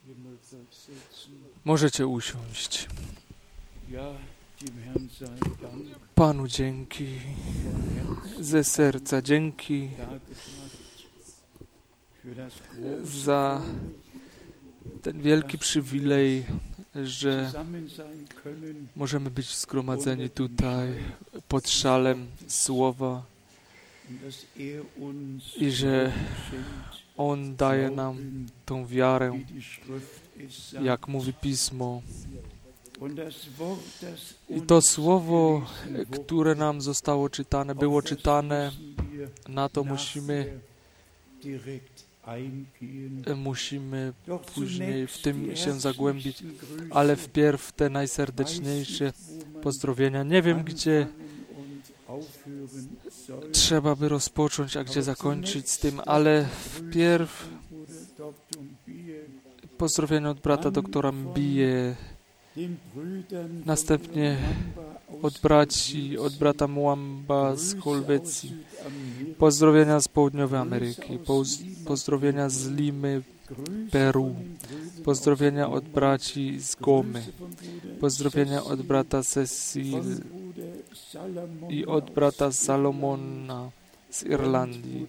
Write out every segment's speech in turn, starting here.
Możecie usiąść. Panu dzięki, ze serca dzięki za ten wielki przywilej, że możemy być zgromadzeni tutaj pod szalem Słowa i że On daje nam tą wiarę, jak mówi Pismo. I to Słowo, które nam zostało czytane, było czytane, na to musimy później w tym się zagłębić, ale wpierw te najserdeczniejsze pozdrowienia. Nie wiem, gdzie trzeba by rozpocząć, a gdzie zakończyć z tym, ale wpierw pozdrowienia od brata doktora Mbije, następnie od brata Muamba z Chorwacji, pozdrowienia z Południowej Ameryki, pozdrowienia z Limy, Peru, pozdrowienia od braci z Gomy, pozdrowienia od brata Cecil i od brata Salomona z Irlandii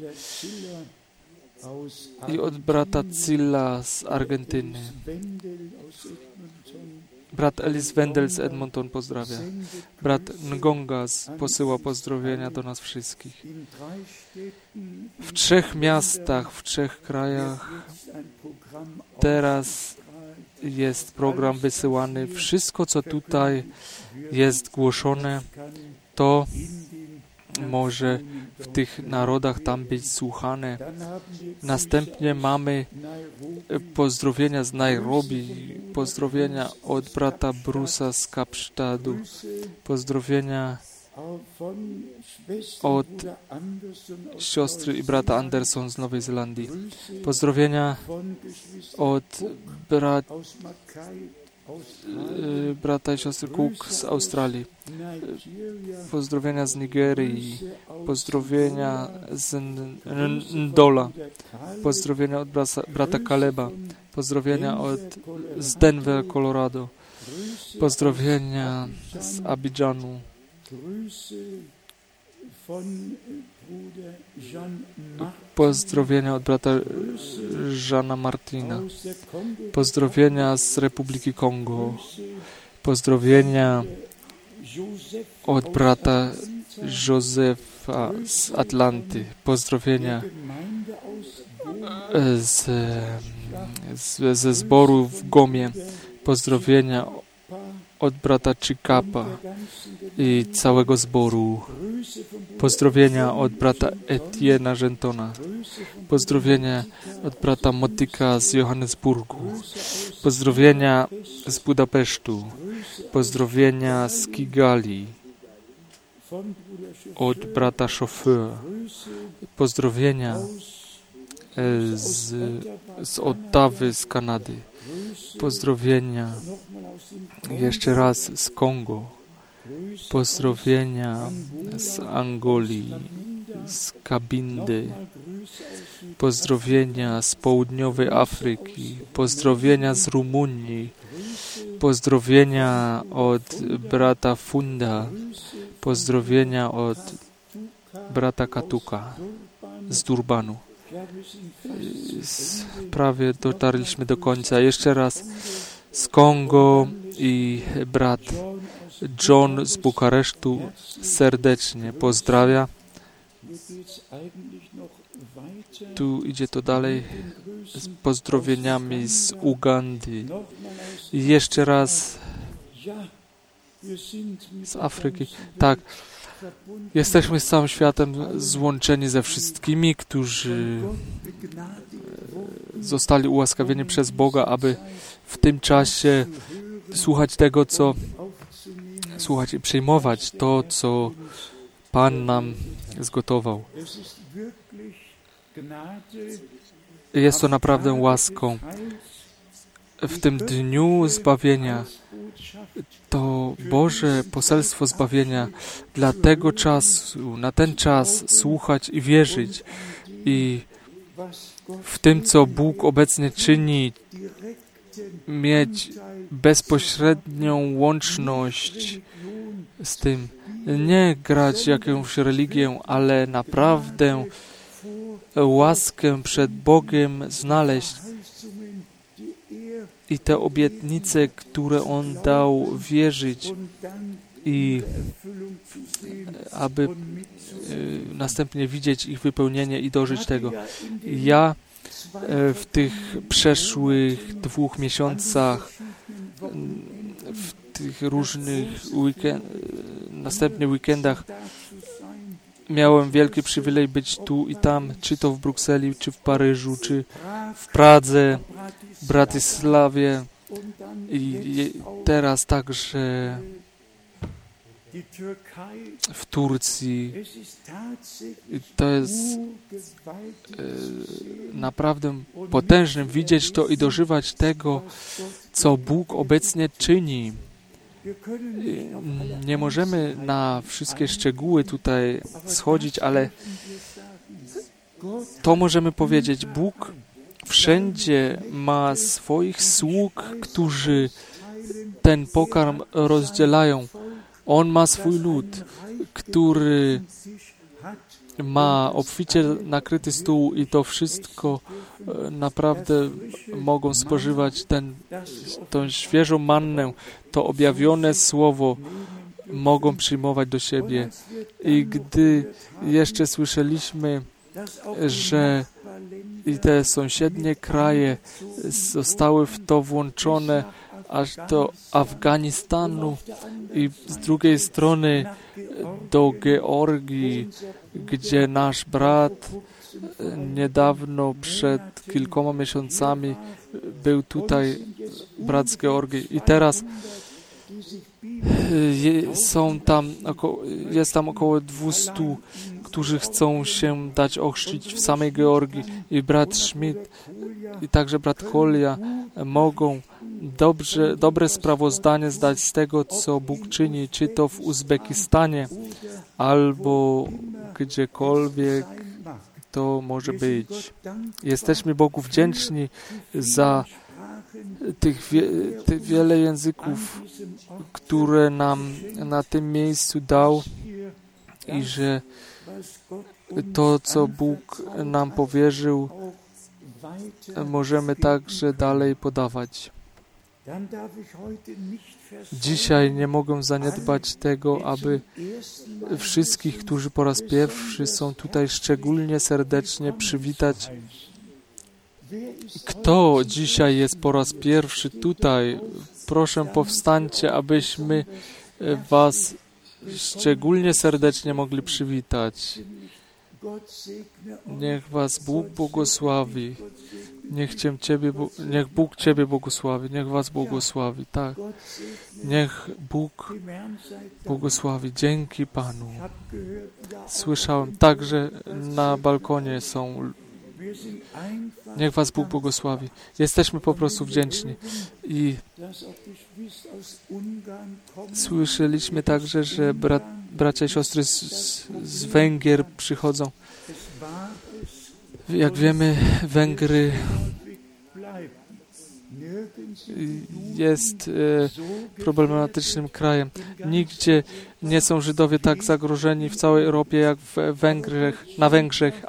i od brata Cilla z Argentyny. Brat Ellis Wendell z Edmonton pozdrawia. Brat Ngonga posyła pozdrowienia do nas wszystkich. W 3 miastach, w 3 krajach teraz jest program wysyłany. Wszystko, co tutaj jest głoszone, to może w tych narodach tam być słuchane. Następnie mamy pozdrowienia z Nairobi, pozdrowienia od brata Brusa z Kapsztadu, pozdrowienia od siostry i brata Anderson z Nowej Zelandii, pozdrowienia od brata i siostry Cook z Australii, pozdrowienia z Nigerii, pozdrowienia z Ndola, pozdrowienia od brata Kaleba, pozdrowienia z Denver, Colorado, pozdrowienia z Abidżanu, pozdrowienia od brata Jeana Martina, pozdrowienia z Republiki Kongo, pozdrowienia od brata Józefa z Atlanty, pozdrowienia ze zboru w Gomie, pozdrowienia od brata Chikapa i całego zboru, pozdrowienia od brata Etiena Gentona, pozdrowienia od brata Motyka z Johannesburgu, pozdrowienia z Budapesztu, pozdrowienia z Kigali od brata Chauffeur, pozdrowienia z Ottawy, z Kanady, pozdrowienia jeszcze raz z Kongo, pozdrowienia z Angolii, z Kabindy, pozdrowienia z Południowej Afryki, pozdrowienia z Rumunii, pozdrowienia od brata Funda, pozdrowienia od brata Katuka z Durbanu. Prawie dotarliśmy do końca. Jeszcze raz z Kongo i brat John z Bukaresztu serdecznie pozdrawia. Tu idzie to dalej z pozdrowieniami z Ugandy. I jeszcze raz z Afryki. Tak, jesteśmy z całym światem złączeni ze wszystkimi, którzy zostali ułaskawieni przez Boga, aby w tym czasie słuchać tego, słuchać i przyjmować to, co Pan nam zgotował. Jest to naprawdę łaską. W tym dniu zbawienia to Boże poselstwo zbawienia dla tego czasu, na ten czas słuchać i wierzyć i w tym, co Bóg obecnie czyni mieć bezpośrednią łączność z tym. Nie grać jakąś religię, ale naprawdę łaskę przed Bogiem znaleźć. I te obietnice, które On dał, wierzyć i aby następnie widzieć ich wypełnienie i dożyć tego. Ja w tych przeszłych 2 miesiącach, w tych różnych następnych weekendach miałem wielki przywilej być tu i tam, czy to w Brukseli, czy w Paryżu, czy w Pradze, w Bratysławie i teraz także w Turcji. To jest naprawdę potężne widzieć to i dożywać tego, co Bóg obecnie czyni. Nie możemy na wszystkie szczegóły tutaj schodzić, ale to możemy powiedzieć. Bóg wszędzie ma swoich sług, którzy ten pokarm rozdzielają. On ma swój lud, który ma obficie nakryty stół i to wszystko naprawdę mogą spożywać tą świeżą mannę, to objawione słowo mogą przyjmować do siebie. I gdy jeszcze słyszeliśmy, że i te sąsiednie kraje zostały w to włączone, aż do Afganistanu i z drugiej strony do Georgii, gdzie nasz brat niedawno, przed kilkoma miesiącami, był tutaj, brat z Georgii. I teraz jest tam około 200, którzy chcą się dać ochrzcić w samej Georgii. I brat Schmidt i także brat Kolia mogą dobre sprawozdanie zdać z tego, co Bóg czyni, czy to w Uzbekistanie, albo gdziekolwiek to może być. Jesteśmy Bogu wdzięczni za tych wiele języków, które nam na tym miejscu dał i że to, co Bóg nam powierzył, możemy także dalej podawać. Dzisiaj nie mogę zaniedbać tego, aby wszystkich, którzy po raz pierwszy są tutaj, szczególnie serdecznie przywitać. Kto dzisiaj jest po raz pierwszy tutaj? Proszę, powstańcie, abyśmy Was szczególnie serdecznie mogli przywitać. Niech Was Bóg błogosławi. Niech Bóg Ciebie błogosławi. Niech Was błogosławi. Tak. Niech Bóg błogosławi. Dzięki Panu. Słyszałem, także na balkonie są. Niech Was Bóg błogosławi. Jesteśmy po prostu wdzięczni. I słyszeliśmy także, że bracia i siostry z Węgier przychodzą. Jak wiemy, Węgry jest problematycznym krajem. Nigdzie nie są Żydowie tak zagrożeni w całej Europie jak na Węgrzech,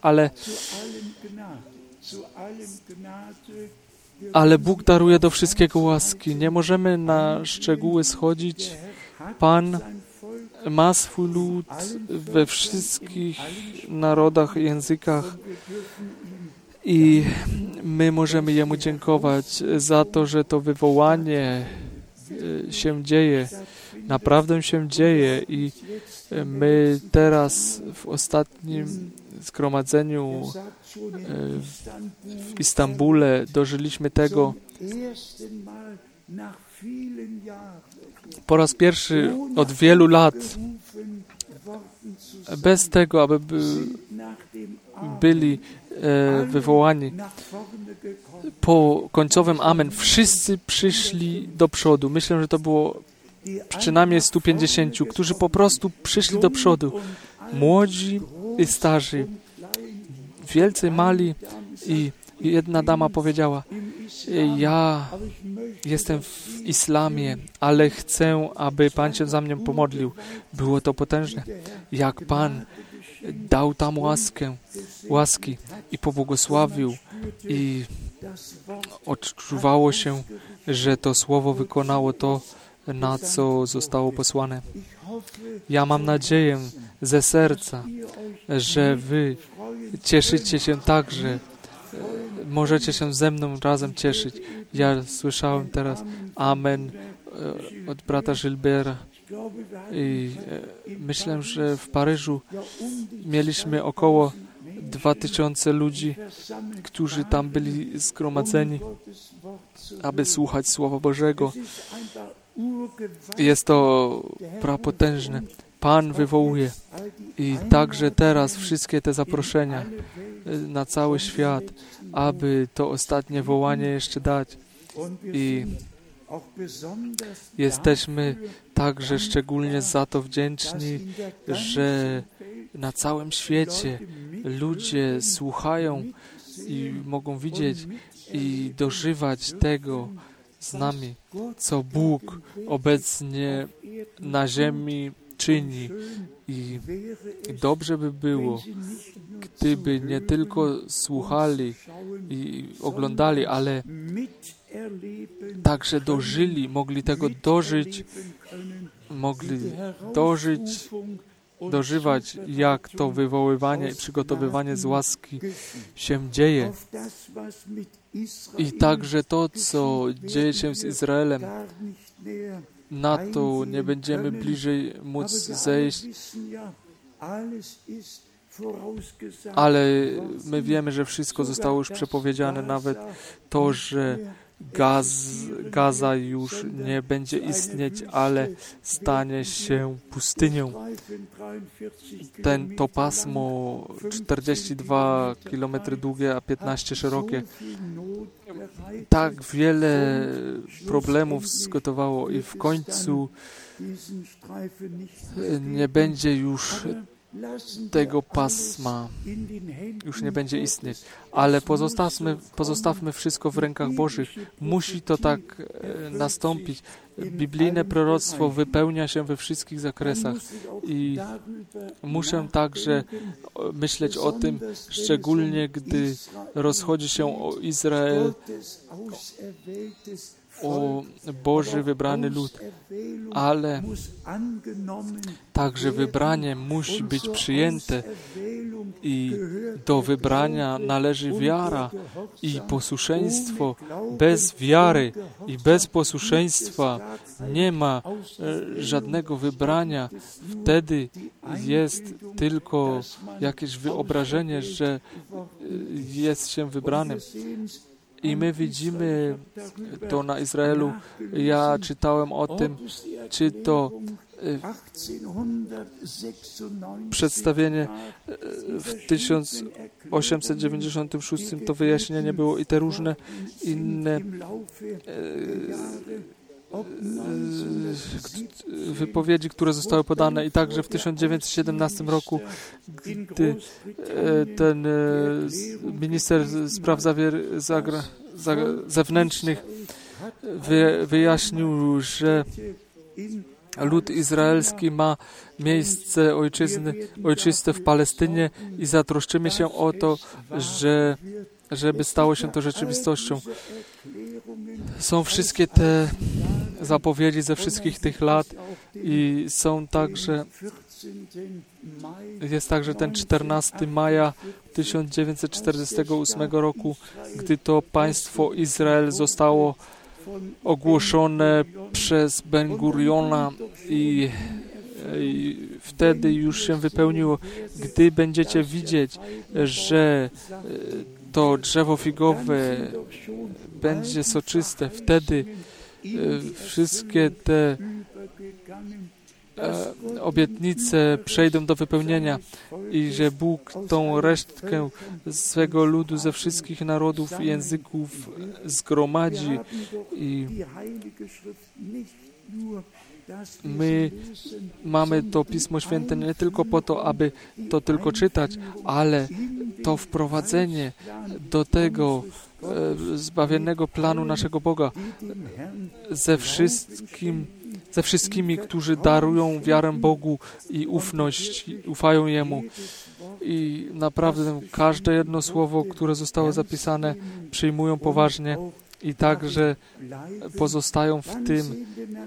ale Bóg daruje do wszystkiego łaski. Nie możemy na szczegóły schodzić. Pan ma swój lud we wszystkich narodach i językach i my możemy Jemu dziękować za to, że to wywołanie się dzieje. Naprawdę się dzieje i my teraz w ostatnim zgromadzeniu w Istambule dożyliśmy tego po raz pierwszy od wielu lat, bez tego, aby byli wywołani. Po końcowym amen wszyscy przyszli do przodu. Myślę, że to było przynajmniej 150, którzy po prostu przyszli do przodu. Młodzi i starzy, wielcy, mali i Jedna dama powiedziała, ja jestem w islamie, ale chcę, aby Pan się za mnie pomodlił. Było to potężne. Jak Pan dał tam łaski i pobłogosławił i odczuwało się, że to słowo wykonało to, na co zostało posłane. Ja mam nadzieję ze serca, że wy cieszycie się także. Możecie się ze mną razem cieszyć. Ja słyszałem teraz amen od brata Gilberta i myślę, że w Paryżu mieliśmy około 2000 ludzi, którzy tam byli zgromadzeni, aby słuchać Słowa Bożego. Jest to prapotężne. Pan wywołuje i także teraz wszystkie te zaproszenia na cały świat, aby to ostatnie wołanie jeszcze dać. I jesteśmy także szczególnie za to wdzięczni, że na całym świecie ludzie słuchają i mogą widzieć i dożywać tego z nami, co Bóg obecnie na ziemi czyni. I dobrze by było, gdyby nie tylko słuchali i oglądali, ale także mogli tego dożywać, jak to wywoływanie i przygotowywanie z łaski się dzieje. I także to, co dzieje się z Izraelem, na to nie będziemy bliżej móc zejść, ale my wiemy, że wszystko zostało już przepowiedziane, nawet to, że Gaza już nie będzie istnieć, ale stanie się pustynią. To pasmo 42 km długie, a 15 szerokie, tak wiele problemów zgotowało i w końcu nie będzie już tego pasma, już nie będzie istnieć. Ale pozostawmy wszystko w rękach Bożych. Musi to tak nastąpić. Biblijne proroctwo wypełnia się we wszystkich zakresach i muszę także myśleć o tym, szczególnie gdy rozchodzi się o Izrael, o Boży wybrany lud, ale także wybranie musi być przyjęte i do wybrania należy wiara i posłuszeństwo. Bez wiary i bez posłuszeństwa nie ma żadnego wybrania. Wtedy jest tylko jakieś wyobrażenie, że jest się wybranym. I my widzimy to na Izraelu. Ja czytałem o tym, czy to przedstawienie w 1896 to wyjaśnienie było i te różne inne wypowiedzi, które zostały podane i także w 1917 roku, gdy ten minister spraw zewnętrznych wyjaśnił, że lud izraelski ma miejsce ojczyste w Palestynie i zatroszczymy się o to, żeby stało się to rzeczywistością. Są wszystkie te zapowiedzi ze wszystkich tych lat i jest także ten 14 maja 1948 roku, gdy to państwo Izrael zostało ogłoszone przez Ben-Guriona i wtedy już się wypełniło. Gdy będziecie widzieć, że to drzewo figowe będzie soczyste, wtedy wszystkie te obietnice przejdą do wypełnienia i że Bóg tą resztkę swego ludu ze wszystkich narodów i języków zgromadzi i my mamy to Pismo Święte nie tylko po to, aby to tylko czytać, ale to wprowadzenie do tego zbawiennego planu naszego Boga ze wszystkimi, którzy darują wiarę Bogu i ufność, ufają Jemu. I naprawdę każde jedno słowo, które zostało zapisane, przyjmują poważnie i także pozostają w tym.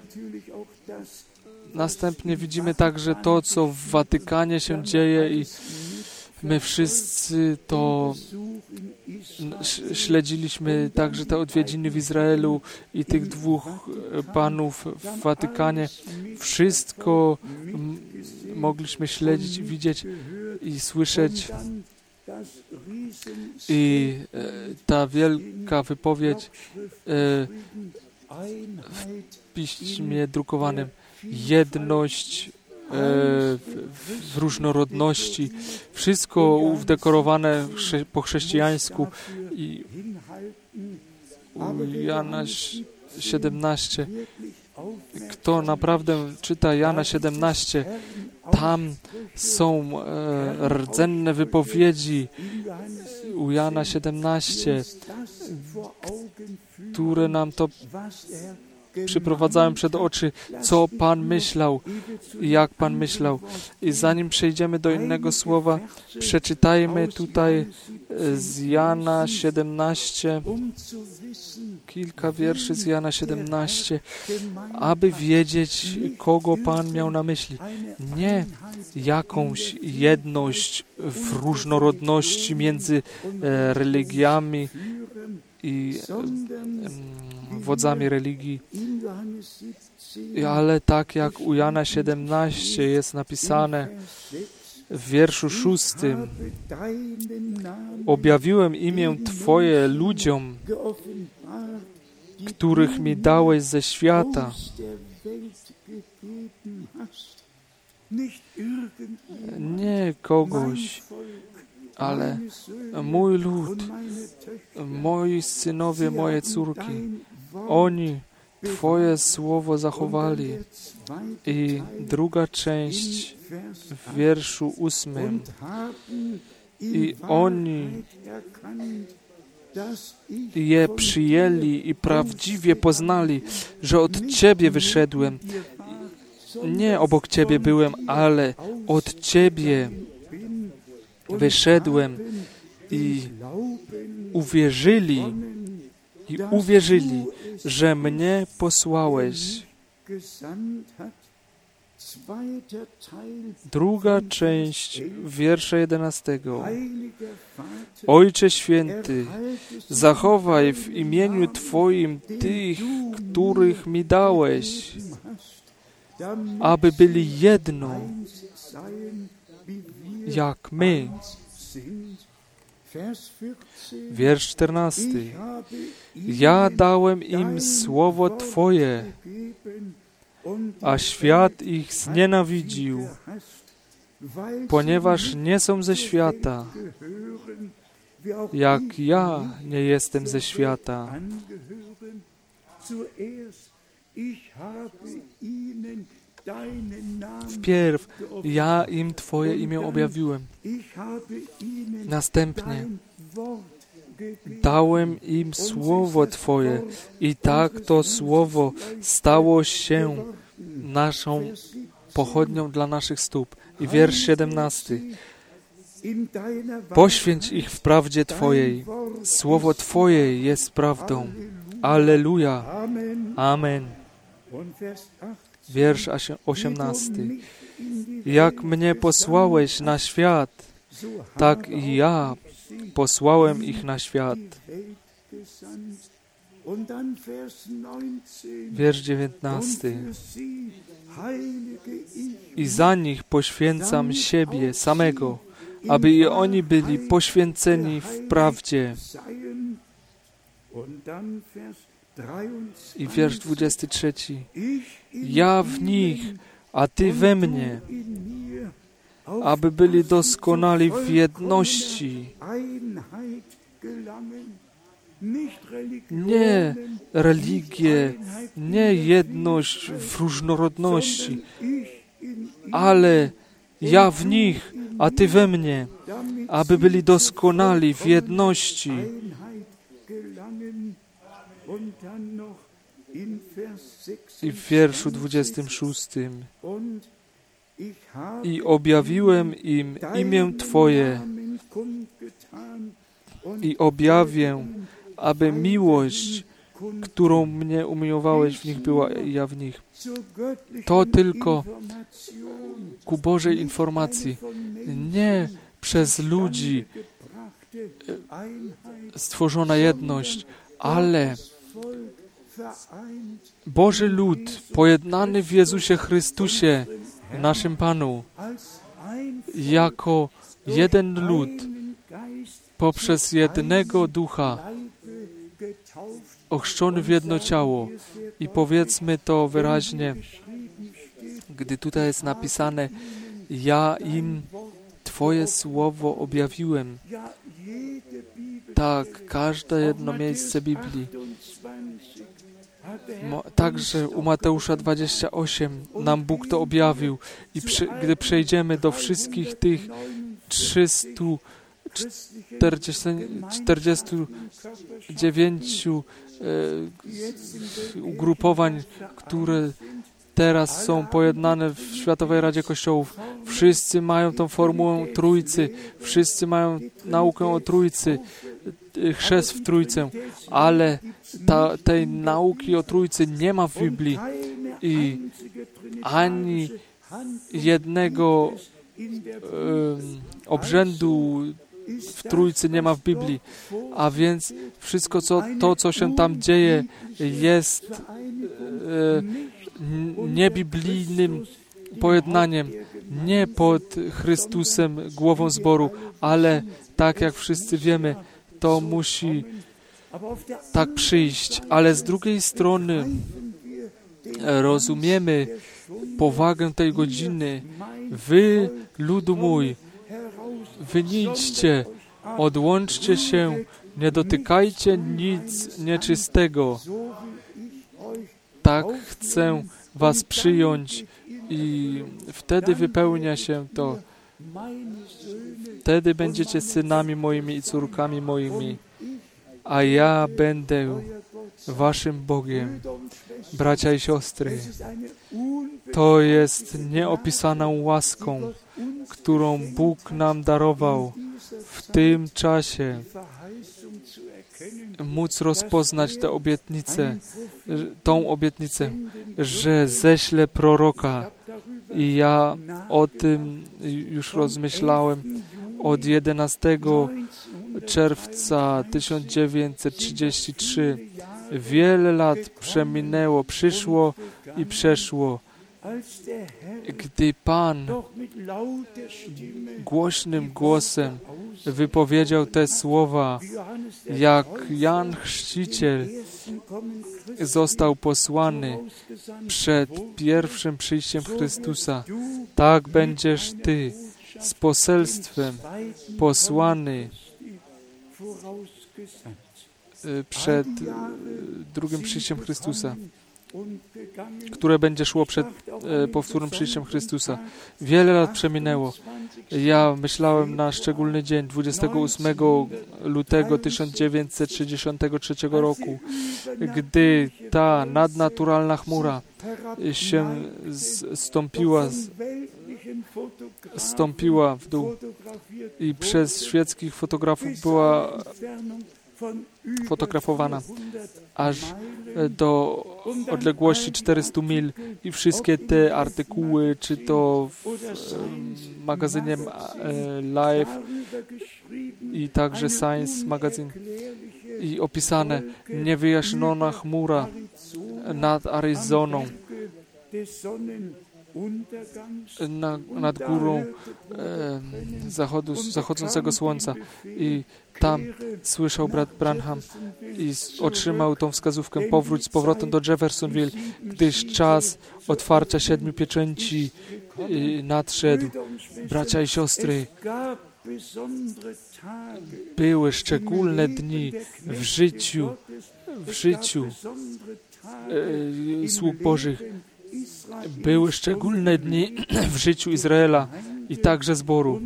Następnie widzimy także to, co w Watykanie się dzieje i my wszyscy to śledziliśmy, także te odwiedziny w Izraelu i tych dwóch panów w Watykanie. Wszystko mogliśmy śledzić, widzieć i słyszeć. I ta wielka wypowiedź w piśmie drukowanym, jedność w różnorodności, wszystko udekorowane po chrześcijańsku. I u Jana 17, kto naprawdę czyta Jana 17, tam są rdzenne wypowiedzi u Jana 17, które nam to przyprowadzałem przed oczy, co Pan myślał, jak Pan myślał. I zanim przejdziemy do innego słowa, przeczytajmy tutaj z Jana 17, kilka wierszy z Jana 17, aby wiedzieć, kogo Pan miał na myśli. Nie jakąś jedność w różnorodności między religiami i wodzami religii, ale tak jak u Jana 17 jest napisane w wierszu 6, objawiłem imię Twoje ludziom, których mi dałeś ze świata. Nie kogoś, ale mój lud, moi synowie, moje córki, oni Twoje słowo zachowali. I druga część w wierszu 8. I oni je przyjęli i prawdziwie poznali, że od Ciebie wyszedłem. Nie obok Ciebie byłem, ale od Ciebie wyszedłem i uwierzyli, że mnie posłałeś. Druga część wiersza 11. Ojcze Święty, zachowaj w imieniu Twoim tych, których mi dałeś, aby byli jedno, jak my. Wiersz 14. Ja dałem im słowo Twoje, a świat ich znienawidził, ponieważ nie są ze świata, jak ja nie jestem ze świata. Wpierw ja im Twoje imię objawiłem. Następnie dałem im słowo Twoje i tak to słowo stało się naszą pochodnią dla naszych stóp. I wiersz 17. Poświęć ich w prawdzie Twojej. Słowo Twoje jest prawdą. Alleluja. Amen. Wiersz 18. Jak mnie posłałeś na świat, tak i ja posłałem ich na świat. Wiersz 19. I za nich poświęcam siebie samego, aby i oni byli poświęceni w prawdzie. I wiersz 23. Ja w nich, a Ty we mnie, aby byli doskonali w jedności. Nie religię, nie jedność w różnorodności, ale ja w nich, a Ty we mnie, aby byli doskonali w jedności. I w wierszu 26. I objawiłem im imię Twoje i objawię, aby miłość, którą mnie umiłowałeś, w nich była i ja w nich. To tylko ku Bożej informacji, nie przez ludzi stworzona jedność, ale Boży lud, pojednany w Jezusie Chrystusie, naszym Panu, jako jeden lud, poprzez jednego Ducha, ochrzczony w jedno ciało. I powiedzmy to wyraźnie, gdy tutaj jest napisane, ja im Twoje słowo objawiłem. Tak, każde jedno miejsce Biblii. Także u Mateusza 28 nam Bóg to objawił. I gdy przejdziemy do wszystkich tych 349 ugrupowań, które teraz są pojednane w Światowej Radzie Kościołów. Wszyscy mają tą formułę Trójcy, wszyscy mają naukę o Trójcy, chrzest w Trójcę, ale tej nauki o Trójcy nie ma w Biblii i ani jednego obrzędu w Trójcy nie ma w Biblii, a więc wszystko co się tam dzieje, jest niebiblijnym pojednaniem, nie pod Chrystusem, głową zboru, ale tak jak wszyscy wiemy, to musi tak przyjść. Ale z drugiej strony rozumiemy powagę tej godziny. Wy, ludu mój, wyjdźcie, odłączcie się, nie dotykajcie nic nieczystego. Tak chcę was przyjąć i wtedy wypełnia się to. Wtedy będziecie synami moimi i córkami moimi, a ja będę waszym Bogiem. Bracia i siostry, to jest nieopisaną łaską, którą Bóg nam darował w tym czasie, móc rozpoznać tę obietnicę, że ześlę proroka. I ja o tym już rozmyślałem od 11 czerwca 1933. Wiele lat przeminęło, przyszło i przeszło, gdy Pan głośnym głosem wypowiedział te słowa, jak Jan Chrzciciel został posłany przed pierwszym przyjściem Chrystusa. Tak będziesz Ty z poselstwem posłany przed drugim przyjściem Chrystusa, które będzie szło przed powtórnym przyjściem Chrystusa. Wiele lat przeminęło. Ja myślałem na szczególny dzień, 28 lutego 1963 roku, gdy ta nadnaturalna chmura się stąpiła w dół i przez świeckich fotografów była fotografowana aż do odległości 400 mil i wszystkie te artykuły, czy to w magazynie Life i także Science Magazine i opisane niewyjaśniona chmura nad Arizoną nad górą zachodzącego słońca. I tam słyszał brat Branham i otrzymał tą wskazówkę: powróć z powrotem do Jeffersonville, gdyż czas otwarcia 7 pieczęci nadszedł. Bracia i siostry, były szczególne dni w życiu sług Bożych. Były szczególne dni w życiu Izraela i także zboru.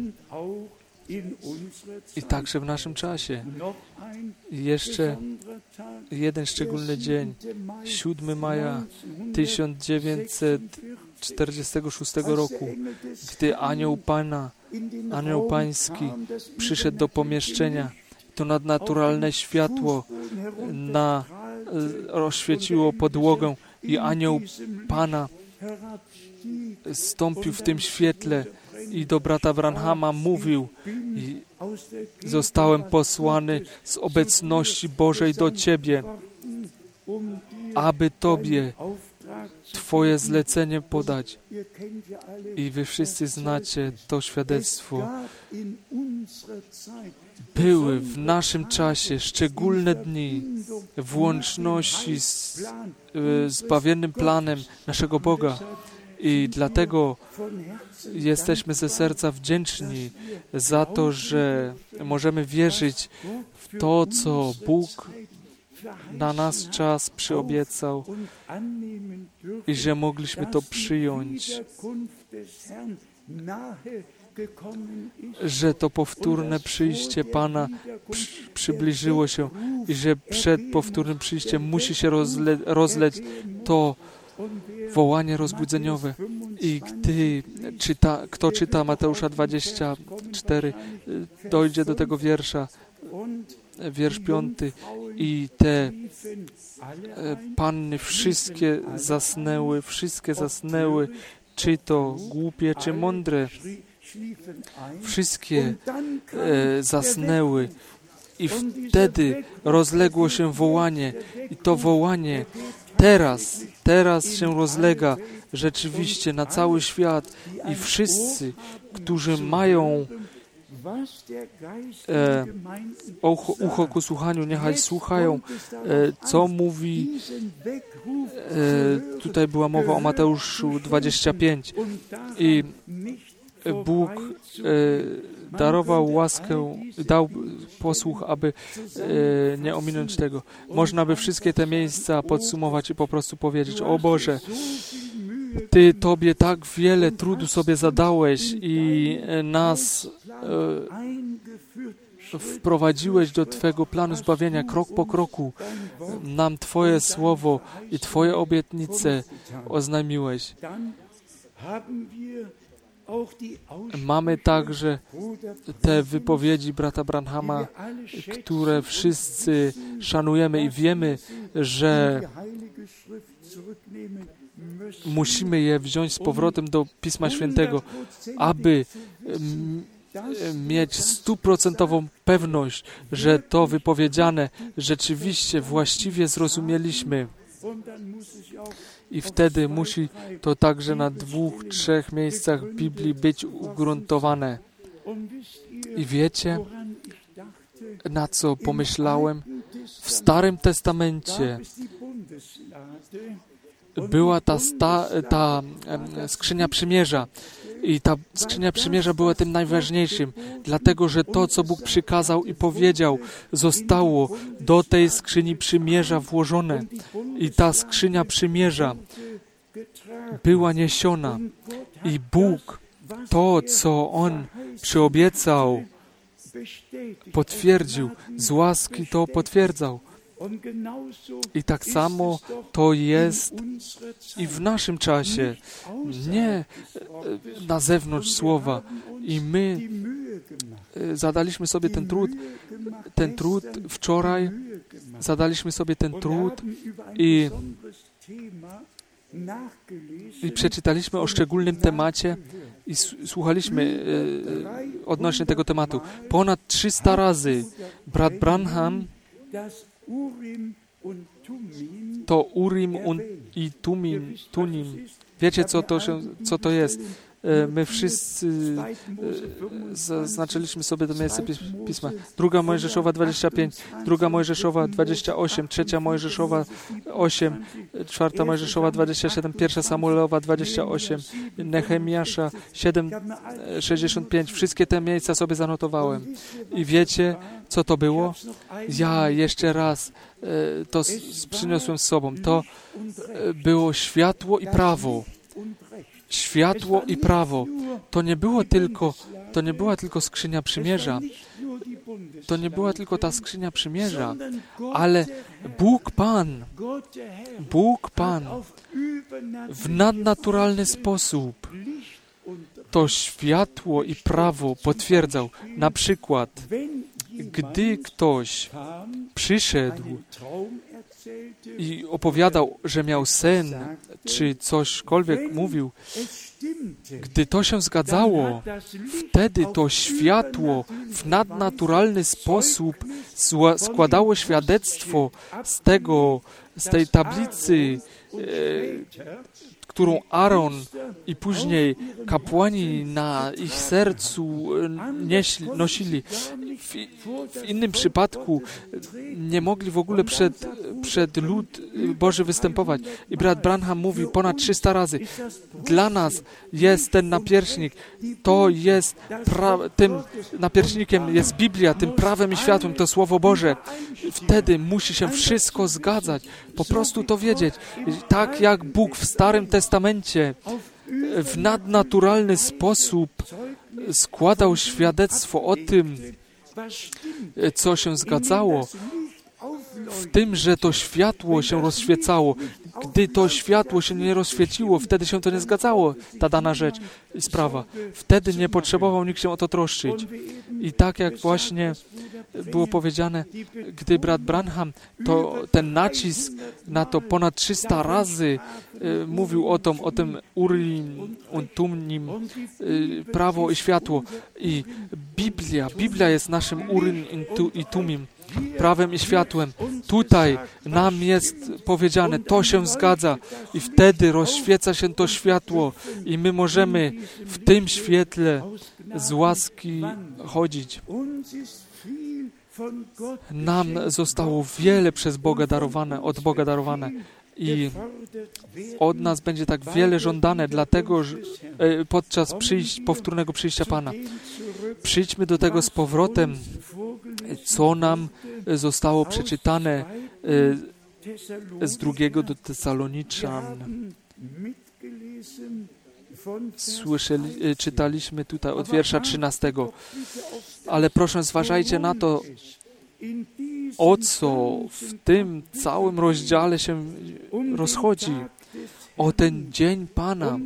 I także w naszym czasie. I jeszcze jeden szczególny dzień, 7 maja 1946 roku, gdy anioł Pański przyszedł do pomieszczenia. To nadnaturalne światło rozświeciło podłogę i anioł Pana stąpił w tym świetle i do brata Branhama mówił: zostałem posłany z obecności Bożej do Ciebie, aby Tobie Twoje zlecenie podać. I wy wszyscy znacie to świadectwo. Były w naszym czasie szczególne dni w łączności z zbawiennym planem naszego Boga. I dlatego jesteśmy ze serca wdzięczni za to, że możemy wierzyć w to, co Bóg na nas czas przyobiecał i że mogliśmy to przyjąć, że to powtórne przyjście Pana przybliżyło się i że przed powtórnym przyjściem musi się rozleć to wołanie rozbudzeniowe. I kto czyta Mateusza 24, dojdzie do tego wiersza, wiersz 5, i te panny wszystkie zasnęły, czy to głupie, czy mądre, wszystkie zasnęły. I wtedy rozległo się wołanie i to wołanie teraz się rozlega rzeczywiście na cały świat i wszyscy, którzy mają ucho ku słuchaniu, niechaj słuchają, co mówi. Tutaj była mowa o Mateuszu 25 i Bóg darował łaskę, dał posłuch, aby nie ominąć tego. Można by wszystkie te miejsca podsumować i po prostu powiedzieć: o Boże, Tobie tak wiele trudu sobie zadałeś i nas wprowadziłeś do Twego planu zbawienia krok po kroku. Nam Twoje słowo i Twoje obietnice oznajmiłeś. Mamy także te wypowiedzi brata Branhama, które wszyscy szanujemy i wiemy, że musimy je wziąć z powrotem do Pisma Świętego, aby mieć 100% pewność, że to wypowiedziane rzeczywiście właściwie zrozumieliśmy. I wtedy musi to także na 2-3 miejscach Biblii być ugruntowane. I wiecie, na co pomyślałem? W Starym Testamencie była ta skrzynia przymierza. I ta skrzynia przymierza była tym najważniejszym, dlatego że to, co Bóg przykazał i powiedział, zostało do tej skrzyni przymierza włożone. I ta skrzynia przymierza była niesiona. I Bóg to, co On przyobiecał, potwierdził. Z łaski to potwierdzał. I tak samo to jest i w naszym czasie, nie na zewnątrz słowa. I my zadaliśmy sobie ten trud wczoraj, zadaliśmy sobie ten trud i przeczytaliśmy o szczególnym temacie i słuchaliśmy odnośnie tego tematu. Ponad 300 razy brat Branham to Urim i Tumim Wiecie, co to jest? My wszyscy zaznaczyliśmy sobie to miejsce Pisma. 2 Mojżeszowa 25, 2 Mojżeszowa 28, 3 Mojżeszowa 8, 4 Mojżeszowa 27, 1 Samuelowa 28, Nehemiasza 7, 65. Wszystkie te miejsca sobie zanotowałem. I wiecie, co to było? Ja jeszcze raz to przyniosłem z sobą. To było światło i prawo. Światło i prawo. To nie była tylko skrzynia przymierza. To nie była tylko ta skrzynia przymierza, ale Bóg Pan w nadnaturalny sposób to światło i prawo potwierdzał. Na przykład, gdy ktoś przyszedł i opowiadał, że miał sen, czy cośkolwiek mówił, gdy to się zgadzało, wtedy to światło w nadnaturalny sposób składało świadectwo z tej tablicy, którą Aaron i później kapłani na ich sercu nosili. W innym przypadku nie mogli w ogóle przed lud Boży występować. I brat Branham mówi ponad 300 razy, dla nas jest ten napierśnik, to jest tym napierśnikiem jest Biblia, tym prawem i światłem, to Słowo Boże. Wtedy musi się wszystko zgadzać. Po prostu to wiedzieć. Tak jak Bóg w Starym Testamencie w nadnaturalny sposób składał świadectwo o tym, co się zgadzało, w tym, że to światło się rozświecało. Gdy to światło się nie rozświeciło, wtedy się to nie zgadzało, ta dana rzecz i sprawa. Wtedy nie potrzebował nikt się o to troszczyć. I tak jak właśnie było powiedziane, gdy brat Branham, to ten nacisk na to ponad 300 razy mówił o tym Urim und Tumim, prawo i światło. I Biblia jest naszym Urim i Tumim, prawem i światłem. Tutaj nam jest powiedziane, to się zgadza i wtedy rozświeca się to światło i my możemy w tym świetle z łaski chodzić. Nam zostało wiele przez Boga darowane, od Boga darowane i od nas będzie tak wiele żądane, dlatego że podczas powtórnego przyjścia Pana. Przyjdźmy do tego z powrotem, co nam zostało przeczytane z 2 do Tesaloniczan. Czytaliśmy tutaj od wiersza 13. Ale proszę, zważajcie na to, o co w tym całym rozdziale się rozchodzi. O ten dzień Pana,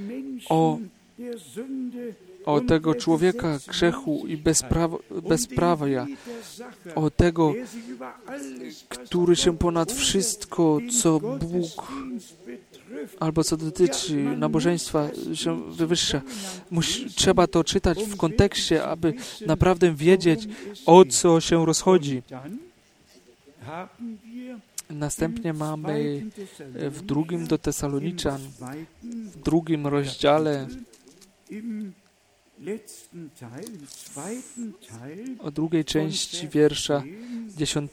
o tego człowieka grzechu i bezprawia, o tego, który się ponad wszystko, co Bóg albo co dotyczy nabożeństwa, się wywyższa. Trzeba to czytać w kontekście, aby naprawdę wiedzieć, o co się rozchodzi. Następnie mamy w 2 do Tesaloniczan, w 2 rozdziale, o drugiej części wiersza 10.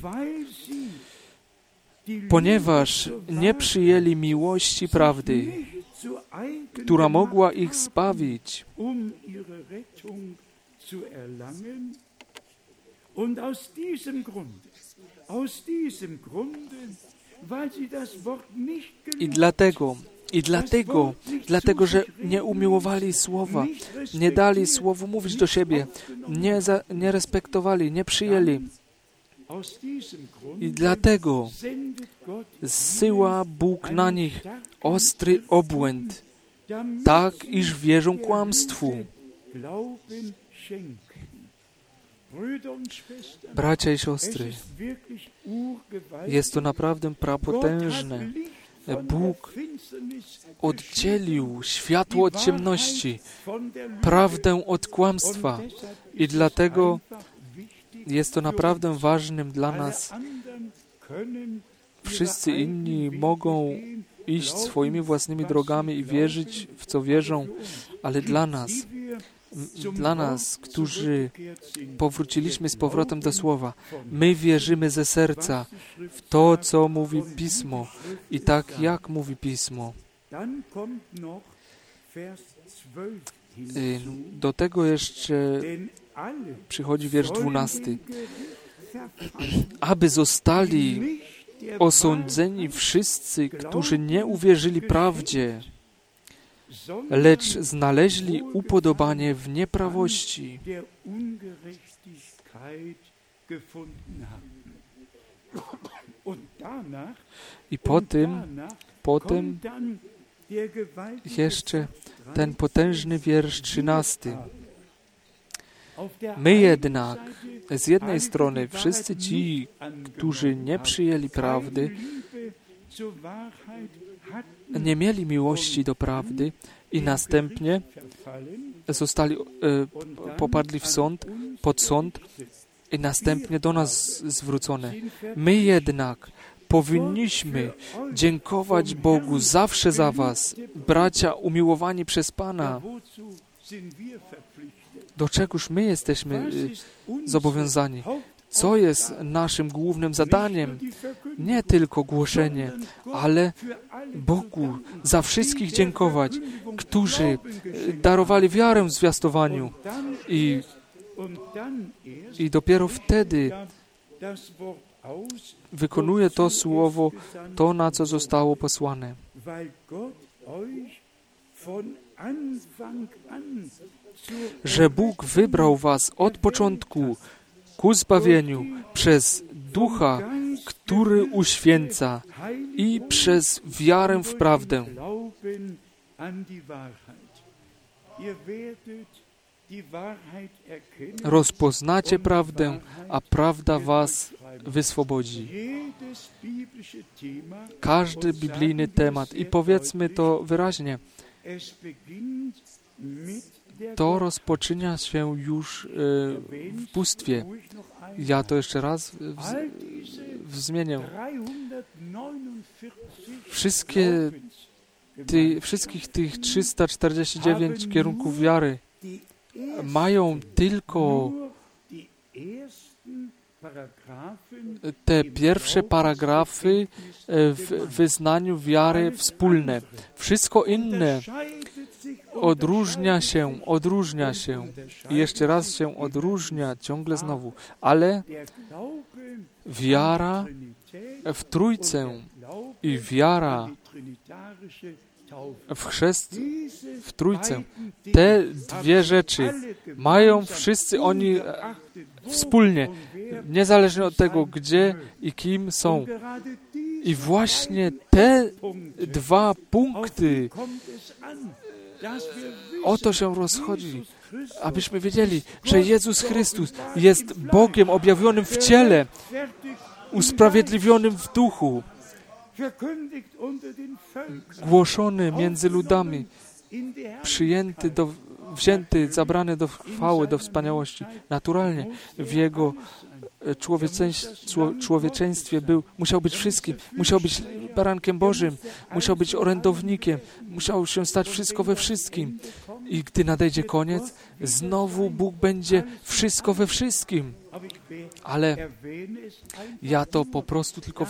Ponieważ nie przyjęli miłości prawdy, która mogła ich zbawić. Dlatego, że nie umiłowali Słowa, nie dali Słowu mówić do siebie, nie respektowali, nie przyjęli. I dlatego zsyła Bóg na nich ostry obłęd, tak iż wierzą kłamstwu. Bracia i siostry, jest to naprawdę prapotężne. Bóg oddzielił światło od ciemności, prawdę od kłamstwa i dlatego jest to naprawdę ważnym dla nas. Wszyscy inni mogą iść swoimi własnymi drogami i wierzyć, w co wierzą, ale dla nas, którzy powróciliśmy z powrotem do Słowa, my wierzymy ze serca w to, co mówi Pismo i tak, jak mówi Pismo. Do tego jeszcze przychodzi wiersz 12. Aby zostali osądzeni wszyscy, którzy nie uwierzyli prawdzie, lecz znaleźli upodobanie w nieprawości. I potem jeszcze ten potężny wiersz 13. My jednak, z jednej strony, wszyscy ci, którzy nie przyjęli prawdy, nie mieli miłości do prawdy i następnie zostali popadli pod sąd i następnie do nas zwrócone. My jednak powinniśmy dziękować Bogu zawsze za was, bracia umiłowani przez Pana. Do czegoż my jesteśmy zobowiązani? Co jest naszym głównym zadaniem? Nie tylko głoszenie, ale Bogu za wszystkich dziękować, którzy darowali wiarę w zwiastowaniu. I dopiero wtedy wykonuje to słowo, to, na co zostało posłane. Że Bóg wybrał was od początku ku zbawieniu przez Ducha, który uświęca i przez wiarę w prawdę. Rozpoznacie prawdę, a prawda was wyswobodzi. Każdy biblijny temat, i powiedzmy to wyraźnie, to rozpoczyna się już w bóstwie. Ja to jeszcze raz wzmienię. Wszystkich tych 349 kierunków wiary mają tylko te pierwsze paragrafy w wyznaniu wiary wspólne. Wszystko inne odróżnia się i jeszcze raz się odróżnia, ciągle znowu. Ale wiara w Trójcę i wiara w chrzest w Trójcę, te dwie rzeczy mają wszyscy oni wspólnie, niezależnie od tego, gdzie i kim są. I właśnie te dwa punkty, o to się rozchodzi, abyśmy wiedzieli, że Jezus Chrystus jest Bogiem objawionym w ciele, usprawiedliwionym w duchu, głoszony między ludami, wzięty, zabrany do chwały, do wspaniałości. Naturalnie w Jego człowieczeństwie musiał być wszystkim, musiał być barankiem Bożym, musiał być orędownikiem, musiał się stać wszystko we wszystkim. I gdy nadejdzie koniec, znowu Bóg będzie wszystko we wszystkim. Ale ja to po prostu tylko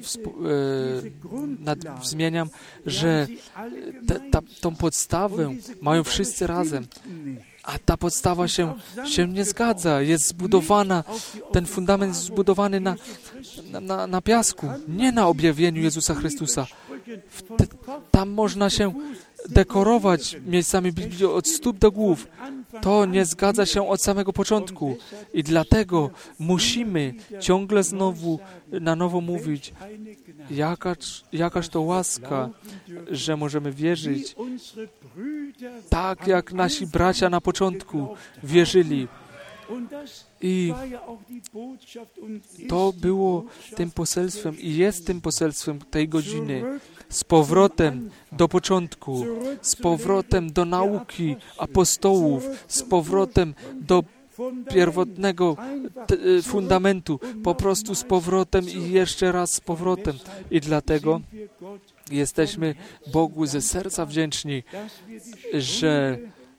wzmieniam, że tą podstawę mają wszyscy razem. A ta podstawa się nie zgadza. Jest zbudowana, ten fundament jest zbudowany na piasku, nie na objawieniu Jezusa Chrystusa. Tam można się dekorować miejscami Biblii od stóp do głów. To nie zgadza się od samego początku. I dlatego musimy ciągle znowu na nowo mówić, jakaż to łaska, że możemy wierzyć tak, jak nasi bracia na początku wierzyli. I to było tym poselstwem i jest tym poselstwem tej godziny. Z powrotem do początku, z powrotem do nauki apostołów, z powrotem do pierwotnego fundamentu, po prostu z powrotem i jeszcze raz z powrotem. I dlatego jesteśmy Bogu ze serca wdzięczni, że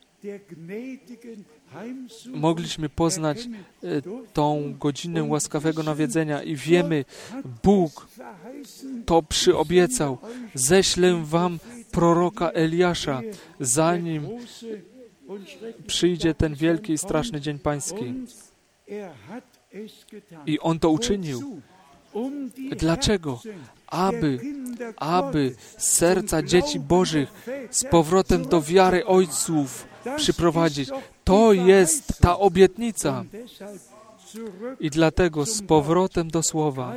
mogliśmy poznać tą godzinę łaskawego nawiedzenia i wiemy, Bóg to przyobiecał. Ześlę wam proroka Eliasza, zanim przyjdzie ten wielki i straszny dzień pański. I On to uczynił. Dlaczego? Aby serca dzieci Bożych z powrotem do wiary ojców przyprowadzić. To jest ta obietnica. I dlatego z powrotem do Słowa.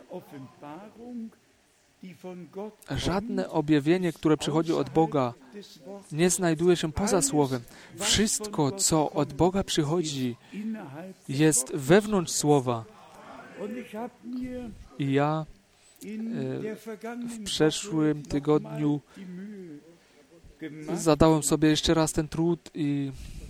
Żadne objawienie, które przychodzi od Boga, nie znajduje się poza Słowem. Wszystko, co od Boga przychodzi, jest wewnątrz Słowa. I ja w przeszłym tygodniu zadałem sobie jeszcze raz ten trud i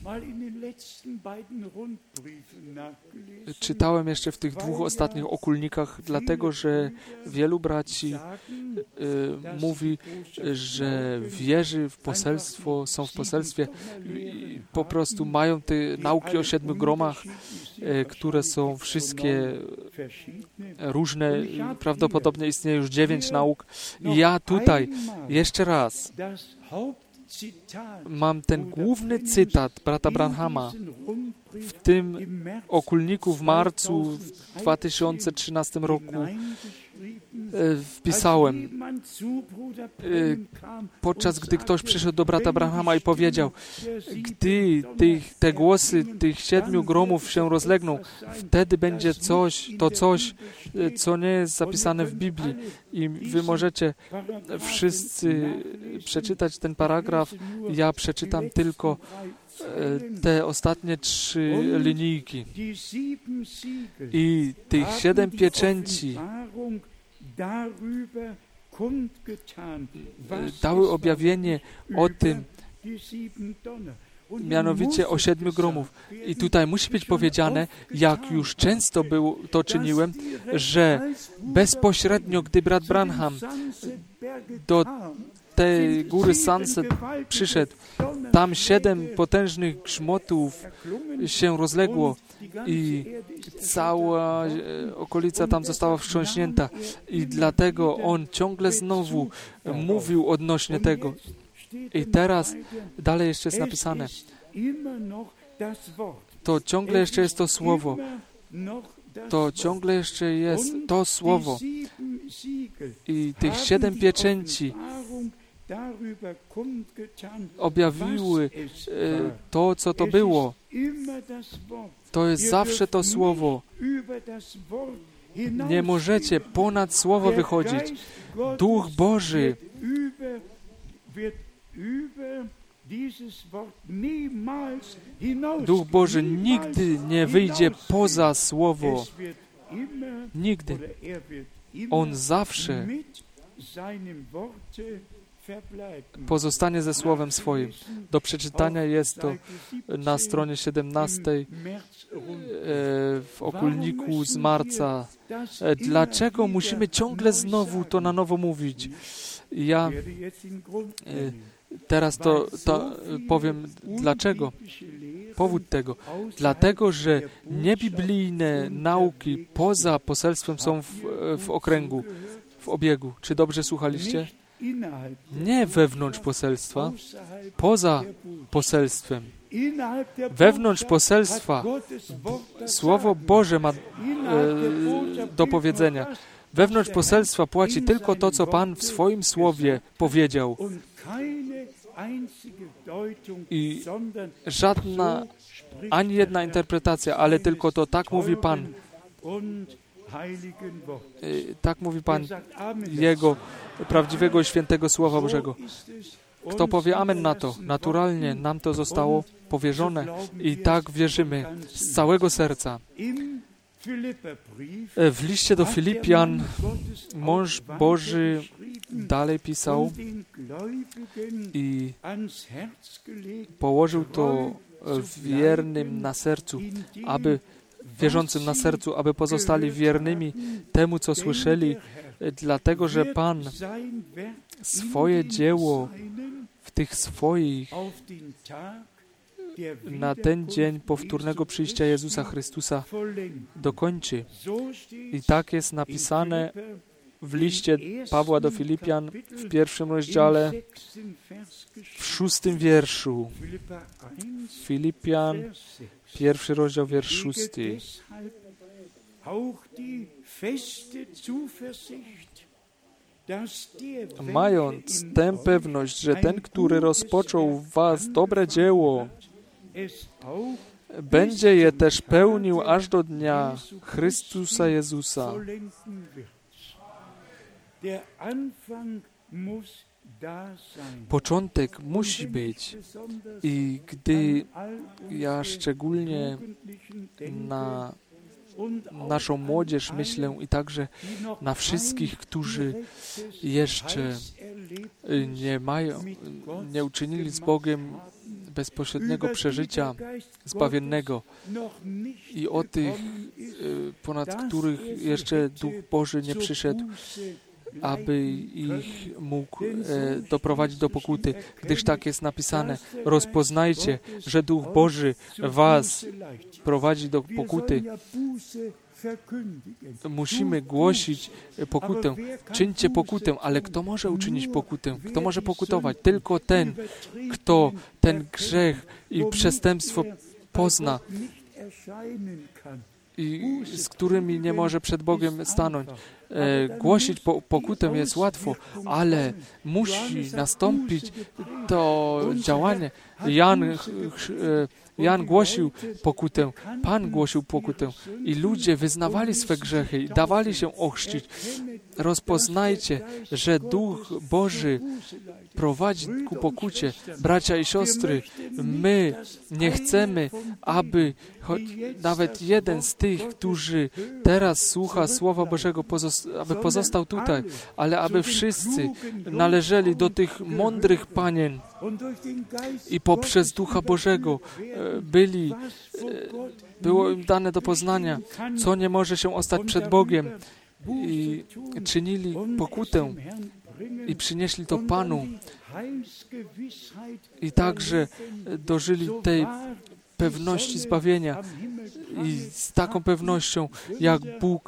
czytałem jeszcze w tych 2 ostatnich okulnikach, dlatego że wielu braci mówi, że wierzy w poselstwo, są w poselstwie i po prostu mają te nauki o 7 gromach, które są wszystkie różne, prawdopodobnie istnieje już 9 nauk. I ja tutaj jeszcze raz mam ten główny cytat brata Branhama w tym okulniku w marcu 2013 roku wpisałem, podczas gdy ktoś przyszedł do brata Branhama i powiedział, gdy te głosy tych 7 gromów się rozlegną, wtedy będzie coś, co nie jest zapisane w Biblii. I wy możecie wszyscy przeczytać ten paragraf. Ja przeczytam tylko te ostatnie 3 linijki. I tych 7 pieczęci dały objawienie o tym, mianowicie o 7 gromów. I tutaj musi być powiedziane, jak już często to czyniłem, że bezpośrednio, gdy brat Branham do tej góry Sunset przyszedł, tam 7 potężnych grzmotów się rozległo i cała okolica tam została wstrząśnięta. I dlatego on ciągle znowu mówił odnośnie tego. I teraz dalej jeszcze jest napisane. To ciągle jeszcze jest to Słowo. To ciągle jeszcze jest to Słowo. I tych 7 pieczęci objawiły to, co to było. To jest zawsze to Słowo. Nie możecie ponad Słowo wychodzić. Duch Boży nigdy nie wyjdzie poza Słowo. Nigdy. On zawsze pozostanie ze Słowem swoim. Do przeczytania jest to na stronie 17 w okulniku z marca. Dlaczego musimy ciągle znowu to na nowo mówić? Ja teraz to powiem dlaczego. Powód tego. Dlatego, że niebiblijne nauki poza poselstwem są w okręgu, w obiegu. Czy dobrze słuchaliście? Nie wewnątrz poselstwa, poza poselstwem. Wewnątrz poselstwa Słowo Boże ma do powiedzenia. Wewnątrz poselstwa płaci tylko to, co Pan w swoim Słowie powiedział. I żadna, ani jedna interpretacja, ale tylko to, tak mówi Pan. Tak mówi Pan Jego prawdziwego i świętego Słowa Bożego. Kto powie amen na to? Naturalnie nam to zostało powierzone i tak wierzymy z całego serca. W liście do Filipian mąż Boży dalej pisał i położył to wiernym na sercu, wierzącym na sercu, aby pozostali wiernymi temu, co słyszeli, dlatego, że Pan swoje dzieło w tych swoich na ten dzień powtórnego przyjścia Jezusa Chrystusa dokończy. I tak jest napisane w liście Pawła do Filipian w 1 rozdziale, w 6 wierszu. Filipian, 1 rozdział, wiersz 6. Mając tę pewność, że ten, który rozpoczął w was dobre dzieło, będzie je też pełnił aż do dnia Chrystusa Jezusa. Początek musi być. I gdy ja szczególnie na naszą młodzież myślę i także na wszystkich, którzy jeszcze nie uczynili z Bogiem bezpośredniego przeżycia zbawiennego i o tych, ponad których jeszcze Duch Boży nie przyszedł, aby ich mógł doprowadzić do pokuty, gdyż tak jest napisane: rozpoznajcie, że Duch Boży was prowadzi do pokuty. Musimy głosić pokutę. Czyńcie pokutę, ale kto może uczynić pokutę? Kto może pokutować? Tylko ten, kto ten grzech i przestępstwo pozna i z którymi nie może przed Bogiem stanąć. Głosić pokutę jest łatwo, ale musi nastąpić to działanie. Jan głosił pokutę, Pan głosił pokutę i ludzie wyznawali swe grzechy i dawali się ochrzcić. Rozpoznajcie, że Duch Boży prowadzi ku pokucie. Bracia i siostry, my nie chcemy, aby nawet jeden z tych, którzy teraz słucha Słowa Bożego, aby pozostał tutaj, ale aby wszyscy należeli do tych mądrych panien i poprzez Ducha Bożego było im dane do poznania, co nie może się ostać przed Bogiem, i czynili pokutę i przynieśli to Panu i także dożyli tej pewności zbawienia i z taką pewnością, jak Bóg,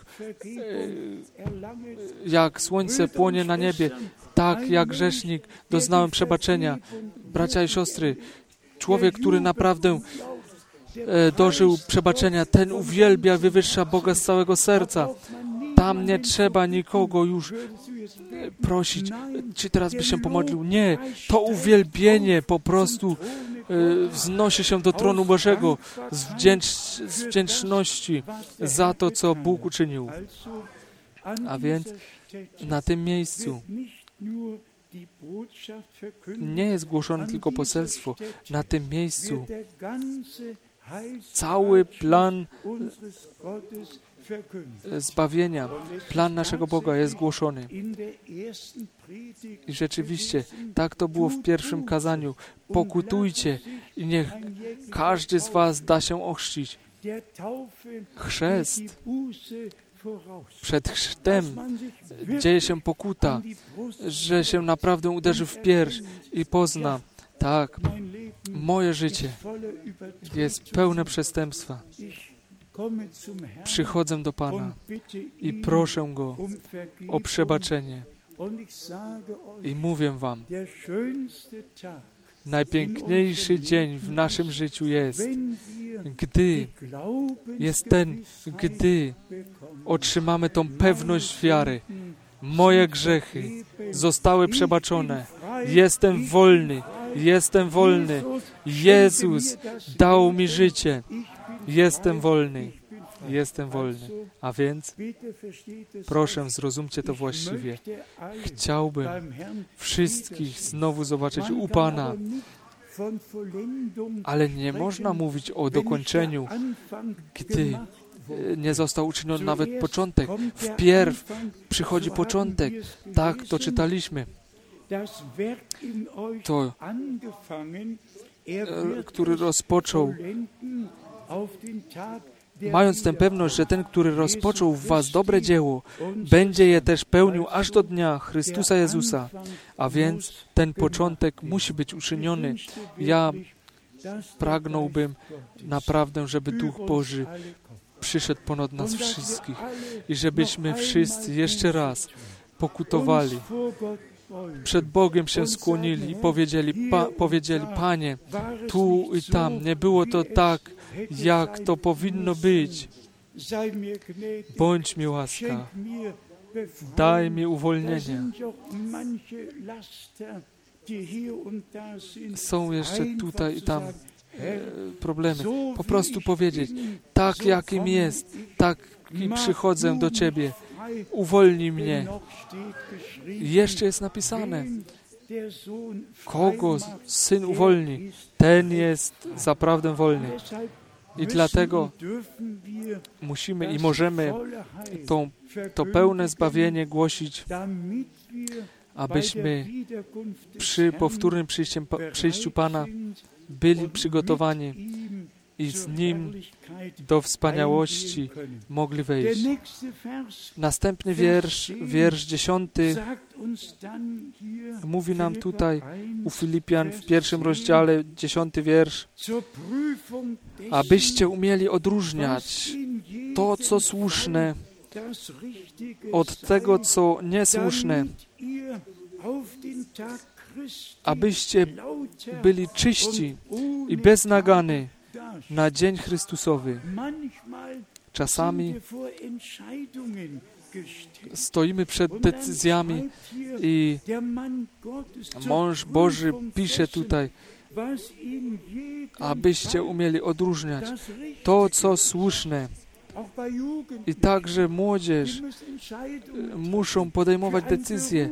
jak słońce płonie na niebie, tak jak grzesznik doznałem przebaczenia. Bracia i siostry, człowiek, który naprawdę dożył przebaczenia, ten uwielbia, wywyższa Boga z całego serca. Tam nie trzeba nikogo już prosić, czy teraz by się pomodlił. Nie, to uwielbienie po prostu wznosi się do tronu Bożego z wdzięczności za to, co Bóg uczynił. A więc na tym miejscu nie jest głoszone tylko poselstwo. Na tym miejscu cały plan zbawienia, plan naszego Boga jest głoszony. I rzeczywiście, tak to było w pierwszym kazaniu. Pokutujcie i niech każdy z was da się ochrzcić. Chrzest. Przed chrztem dzieje się pokuta, że się naprawdę uderzy w pierś i pozna: tak, moje życie jest pełne przestępstwa. Przychodzę do Pana i proszę Go o przebaczenie. I mówię wam, najpiękniejszy dzień w naszym życiu jest, gdy otrzymamy tą pewność wiary. Moje grzechy zostały przebaczone. Jestem wolny. Jestem wolny. Jezus dał mi życie. Jestem wolny. Jestem wolny. A więc, proszę, zrozumcie to właściwie. Chciałbym wszystkich znowu zobaczyć u Pana, ale nie można mówić o dokończeniu, gdy nie został uczyniony nawet początek. Wpierw przychodzi początek. Tak to czytaliśmy. To który rozpoczął, mając tę pewność, że ten, który rozpoczął w was dobre dzieło, będzie je też pełnił aż do dnia Chrystusa Jezusa. A więc ten początek musi być uczyniony. Ja pragnąłbym naprawdę, żeby Duch Boży przyszedł ponad nas wszystkich i żebyśmy wszyscy jeszcze raz pokutowali, przed Bogiem się skłonili i powiedzieli, Panie, tu i tam nie było to tak, jak to powinno być. Bądź mi łaskaw, daj mi uwolnienie. Są jeszcze tutaj i tam problemy. Po prostu powiedzieć, tak jakim jest, tak i przychodzę do Ciebie. Uwolnij mnie. Jeszcze jest napisane, kogo Syn uwolni, ten jest zaprawdę wolny. I dlatego musimy i możemy to pełne zbawienie głosić, abyśmy przy powtórnym przyjściu Pana byli przygotowani i z Nim do wspaniałości mogli wejść. Następny wiersz 10, mówi nam tutaj u Filipian w 1 rozdziale, 10 wiersz, abyście umieli odróżniać to, co słuszne, od tego, co niesłuszne, abyście byli czyści i bez nagany na dzień Chrystusowy. Czasami stoimy przed decyzjami i mąż Boży pisze tutaj, abyście umieli odróżniać to, co słuszne. I także młodzież muszą podejmować decyzje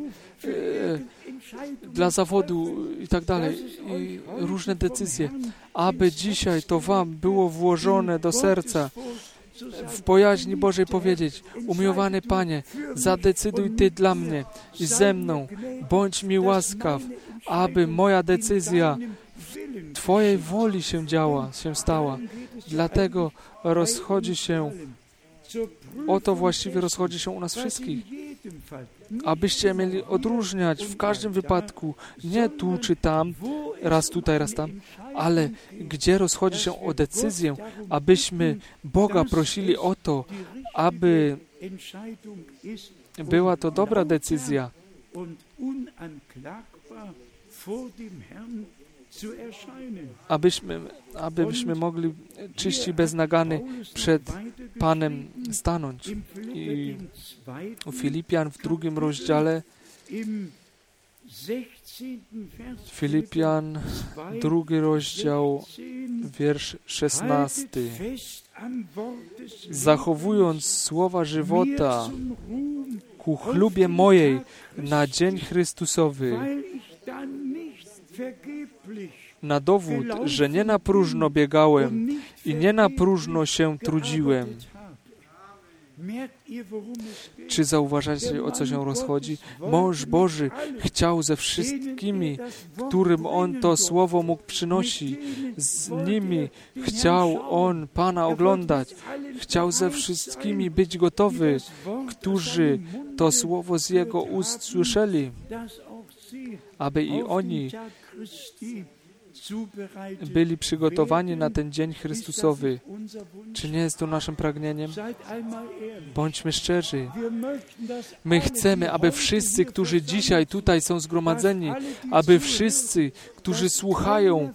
dla zawodu i tak dalej, i różne decyzje, aby dzisiaj to Wam było włożone do serca, w bojaźni Bożej powiedzieć, umiłowany Panie, zadecyduj Ty dla mnie i ze mną, bądź mi łaskaw, aby moja decyzja w Twojej woli się stała. Dlatego rozchodzi się, oto właściwie rozchodzi się u nas wszystkich, abyście mieli odróżniać w każdym wypadku, nie tu czy tam, raz tutaj, raz tam, ale gdzie rozchodzi się o decyzję, abyśmy Boga prosili o to, aby była to dobra decyzja, abyśmy mogli czyści bez nagany przed Panem stanąć. I u Filipian w 2 rozdziale, Filipian 2 rozdział, wiersz 16. Zachowując słowa żywota ku chlubie mojej na dzień Chrystusowy, na dowód, że nie na próżno biegałem i nie na próżno się trudziłem. Czy zauważacie, o co się rozchodzi? Mąż Boży chciał ze wszystkimi, którym On to słowo mógł przynosić, z nimi chciał On Pana oglądać. Chciał ze wszystkimi być gotowy, którzy to słowo z Jego ust słyszeli, aby i oni byli przygotowani na ten dzień Chrystusowy. Czy nie jest to naszym pragnieniem? Bądźmy szczerzy. My chcemy, aby wszyscy, którzy dzisiaj tutaj są zgromadzeni, aby wszyscy, którzy słuchają,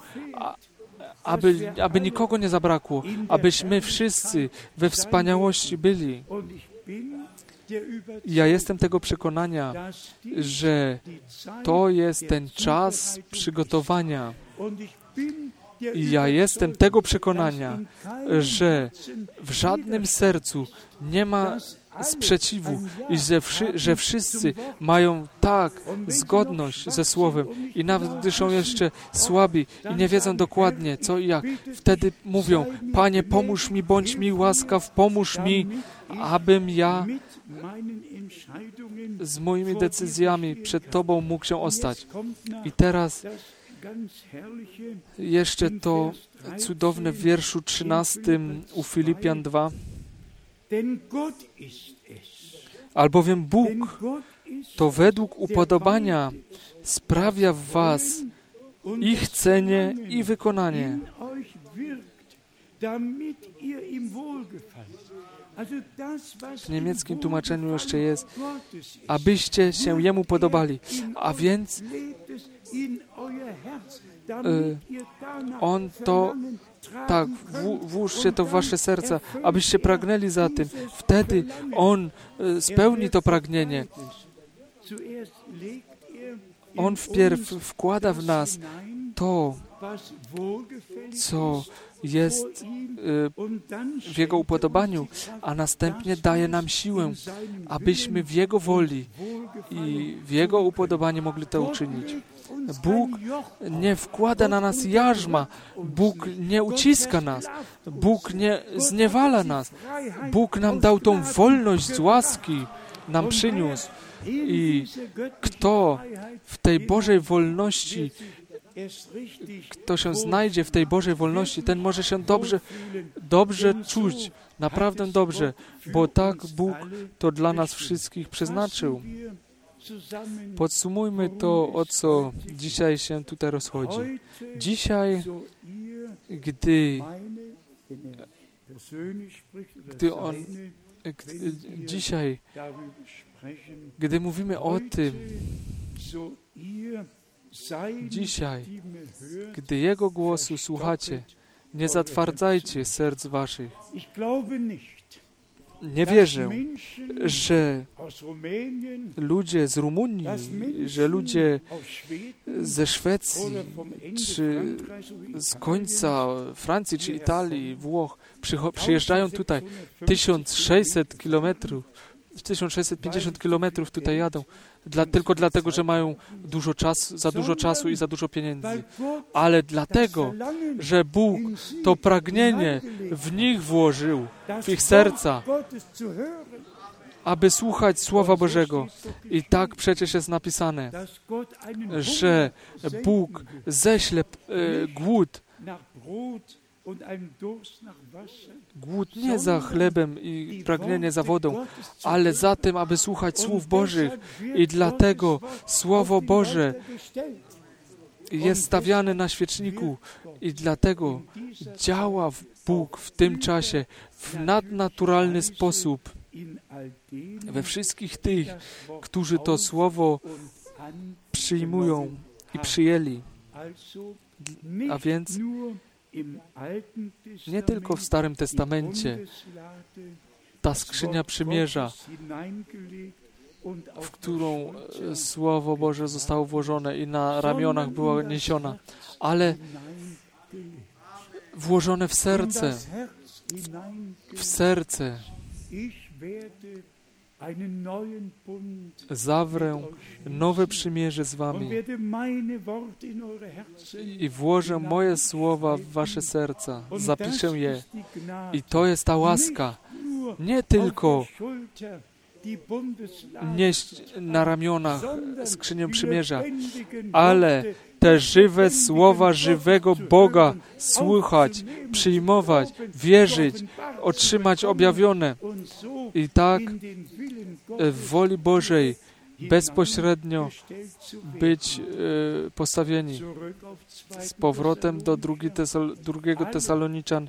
aby nikogo nie zabrakło, abyśmy wszyscy we wspaniałości byli. Ja jestem tego przekonania, że to jest ten czas przygotowania. I ja jestem tego przekonania, że w żadnym sercu nie ma sprzeciwu i że wszyscy mają tak zgodność ze Słowem i nawet gdy są jeszcze słabi i nie wiedzą dokładnie co i jak, wtedy mówią, Panie, pomóż mi, bądź mi łaskaw, pomóż mi, abym ja z moimi decyzjami przed Tobą mógł się ostać. I teraz Jeszcze to cudowne w wierszu 13 u Filipian 2. Albowiem Bóg to według upodobania sprawia w was i chcenie, i wykonanie. W niemieckim tłumaczeniu jeszcze jest, abyście się Jemu podobali. A więc On to, tak, włóżcie to w wasze serca, abyście pragnęli za tym. Wtedy On spełni to pragnienie. On wpierw wkłada w nas to, co jest w Jego upodobaniu, a następnie daje nam siłę, abyśmy w Jego woli i w Jego upodobaniu mogli to uczynić. Bóg nie wkłada na nas jarzma, Bóg nie uciska nas, Bóg nie zniewala nas. Bóg nam dał tą wolność z łaski, nam przyniósł. I kto w tej Bożej wolności, kto się znajdzie w tej Bożej wolności, ten może się dobrze czuć, naprawdę dobrze, bo tak Bóg to dla nas wszystkich przeznaczył. Podsumujmy to, o co dzisiaj się tutaj rozchodzi. Dzisiaj, gdy mówimy o tym, dzisiaj, gdy Jego głosu słuchacie, nie zatwardzajcie serc waszych. Nie wierzę, że ludzie z Rumunii, że ludzie ze Szwecji, czy z końca Francji, czy Italii, Włoch przyjeżdżają tutaj 1650 kilometrów tutaj jadą, tylko dlatego, że mają za dużo czasu i za dużo pieniędzy. Ale dlatego, że Bóg to pragnienie w nich włożył, w ich serca, aby słuchać Słowa Bożego. I tak przecież jest napisane, że Bóg ześle głód nie za chlebem i pragnienie za wodą, ale za tym, aby słuchać słów Bożych. I dlatego Słowo Boże jest stawiane na świeczniku. I dlatego działa Bóg w tym czasie w nadnaturalny sposób we wszystkich tych, którzy to Słowo przyjmują i przyjęli. A więc nie tylko w Starym Testamencie ta skrzynia przymierza, w którą Słowo Boże zostało włożone i na ramionach była niesiona, ale włożone w serce. W serce. Zawrę nowe przymierze z wami i włożę moje słowa w wasze serca. Zapiszę je. I to jest ta łaska. Nie tylko nieść na ramionach skrzynię przymierza, ale te żywe słowa żywego Boga słuchać, przyjmować, wierzyć, otrzymać objawione. I tak w woli Bożej bezpośrednio być postawieni. Z powrotem do drugiego Tesaloniczan.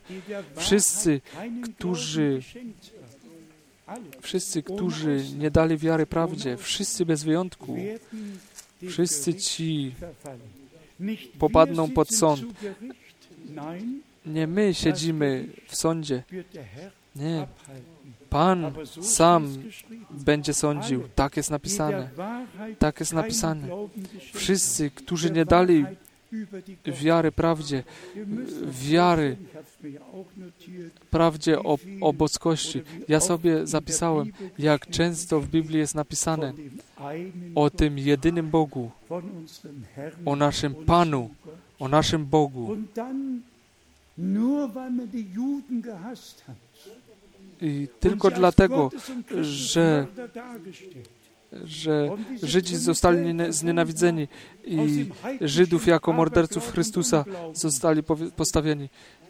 Wszyscy, którzy nie dali wiary prawdzie, wszyscy bez wyjątku, wszyscy ci popadną pod sąd. Nie my siedzimy w sądzie. Nie. Pan sam będzie sądził. Tak jest napisane. Tak jest napisane. Wszyscy, którzy nie dali wiary prawdzie, prawdzie o boskości. Ja sobie zapisałem, jak często w Biblii jest napisane o tym jedynym Bogu, o naszym Panu, o naszym Bogu. I tylko dlatego, że że Żydzi zostali znienawidzeni i Żydów jako morderców Chrystusa zostali postawieni.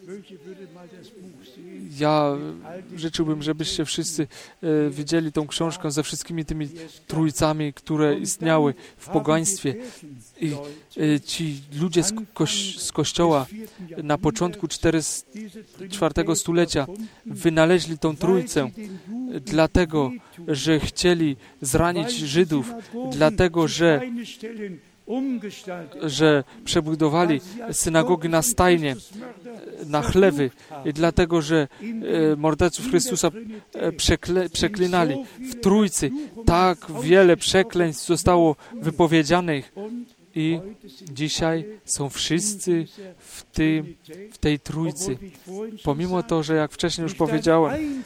Ja życzyłbym, żebyście wszyscy widzieli tą książkę ze wszystkimi tymi trójcami, które istniały w pogaństwie. I ci ludzie z Kościoła na początku IV stulecia wynaleźli tą trójcę, dlatego, że chcieli zranić Żydów, dlatego, że przebudowali synagogi na stajnie, na chlewy, i dlatego, że morderców Chrystusa przeklinali. W Trójcy tak wiele przekleństw zostało wypowiedzianych i dzisiaj są wszyscy w tej Trójcy. Pomimo to, że jak wcześniej już powiedziałem,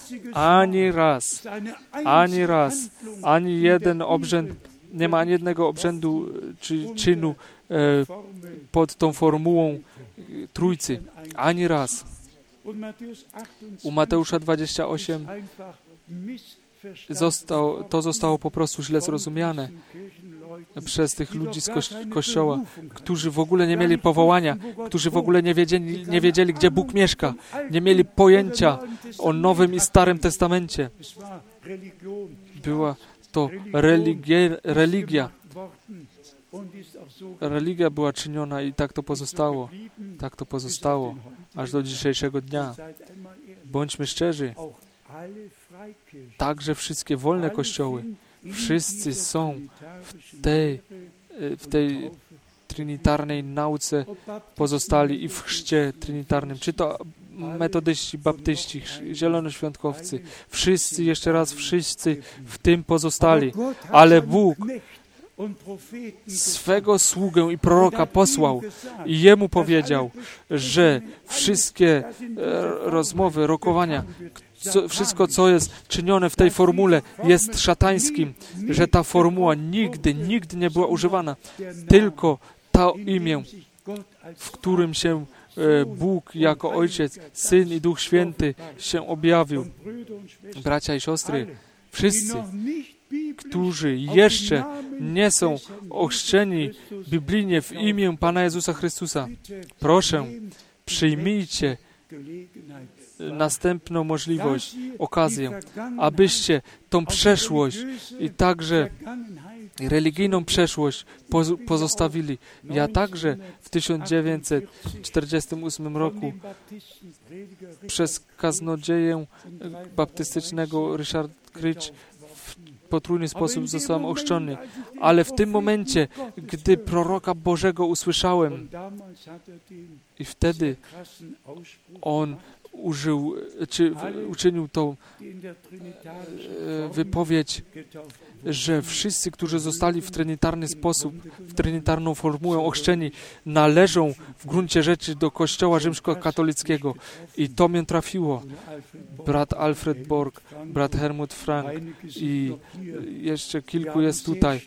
ani jeden obrzęd, nie ma ani jednego obrzędu czy czynu pod tą formułą Trójcy. Ani raz. U Mateusza 28 zostało po prostu źle zrozumiane przez tych ludzi z Kościoła, którzy w ogóle nie mieli powołania, którzy w ogóle nie wiedzieli, gdzie Bóg mieszka, nie mieli pojęcia o Nowym i Starym Testamencie. Była to religia. Religia była czyniona i tak to pozostało. Tak to pozostało aż do dzisiejszego dnia. Bądźmy szczerzy. Także wszystkie wolne kościoły, wszyscy są w tej trinitarnej nauce pozostali i w chrzcie trinitarnym. Czy to metodyści, baptyści, zielonoświątkowcy, wszyscy, jeszcze raz wszyscy w tym pozostali. Ale Bóg swego sługę i proroka posłał i jemu powiedział, że wszystkie rozmowy, rokowania, wszystko, co jest czynione w tej formule, jest szatańskim, że ta formuła nigdy nie była używana. Tylko to imię, w którym się Bóg jako Ojciec, Syn i Duch Święty się objawił. Bracia i siostry, wszyscy, którzy jeszcze nie są ochrzczeni biblijnie w imię Pana Jezusa Chrystusa, proszę, przyjmijcie następną możliwość, okazję, abyście tą przeszłość i także religijną przeszłość pozostawili. Ja także w 1948 roku przez kaznodzieję baptystycznego Richard Critch w potrójny sposób zostałem ochrzczony. Ale w tym momencie, gdy proroka Bożego usłyszałem i wtedy on uczynił tą wypowiedź, że wszyscy, którzy zostali w trinitarny sposób, w trinitarną formułę ochrzczeni, należą w gruncie rzeczy do Kościoła rzymskokatolickiego. I to mnie trafiło. Brat Alfred Borg, brat Helmut Frank i jeszcze kilku jest tutaj.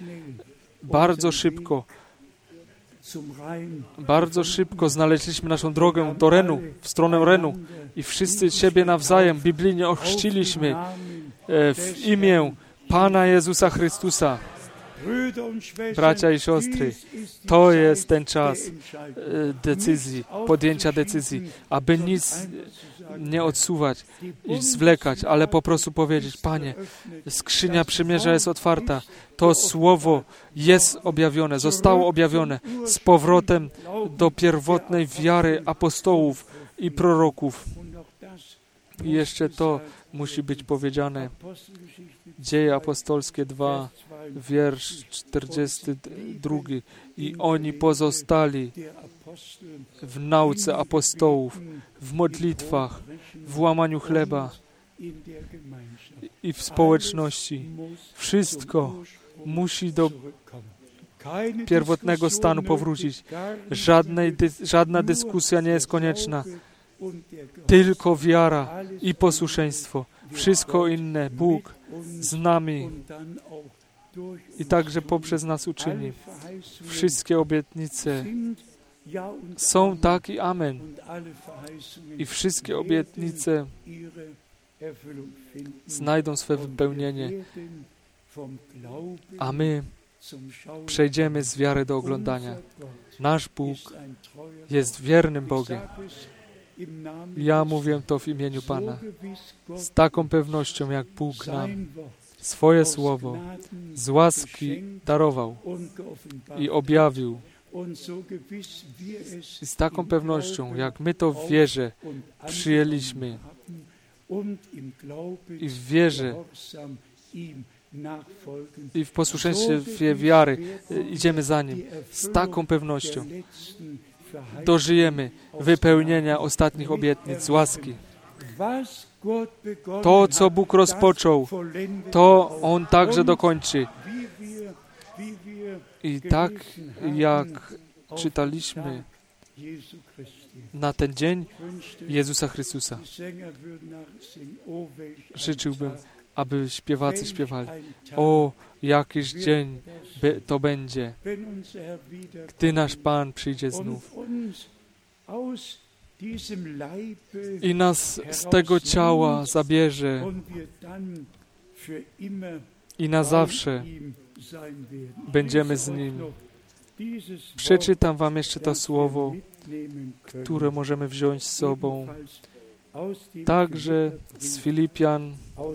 Bardzo szybko znaleźliśmy naszą drogę do Renu, w stronę Renu i wszyscy siebie nawzajem biblijnie ochrzciliśmy w imię Pana Jezusa Chrystusa. Bracia i siostry, to jest ten czas decyzji, podjęcia decyzji, aby nic nie odsuwać i zwlekać, ale po prostu powiedzieć: Panie, skrzynia przymierza jest otwarta, to słowo jest objawione, zostało objawione z powrotem do pierwotnej wiary apostołów i proroków. I jeszcze to musi być powiedziane. Dzieje apostolskie 2, wiersz 42. I oni pozostali w nauce apostołów, w modlitwach, w łamaniu chleba i w społeczności. Wszystko musi do pierwotnego stanu powrócić. Żadna dyskusja nie jest konieczna. Tylko wiara i posłuszeństwo. Wszystko inne Bóg z nami i także poprzez nas uczyni. Wszystkie obietnice są tak i amen. I wszystkie obietnice znajdą swe wypełnienie. a my przejdziemy z wiary do oglądania. Nasz Bóg jest wiernym Bogiem. Ja mówię to w imieniu Pana. Z taką pewnością, jak Bóg nam swoje słowo z łaski darował i objawił. I z taką pewnością, jak my to w wierze przyjęliśmy i w wierze i w posłuszeństwie wiary idziemy za Nim. Z taką pewnością dożyjemy wypełnienia ostatnich obietnic z łaski. To, co Bóg rozpoczął, to On także dokończy. I tak, jak czytaliśmy na ten dzień Jezusa Chrystusa, życzyłbym, aby śpiewacy śpiewali: o, jakiż dzień to będzie, gdy nasz Pan przyjdzie znów i nas z tego ciała zabierze i na zawsze będziemy z Nim. Przeczytam wam jeszcze to słowo, które możemy wziąć z sobą. Także z Filipian,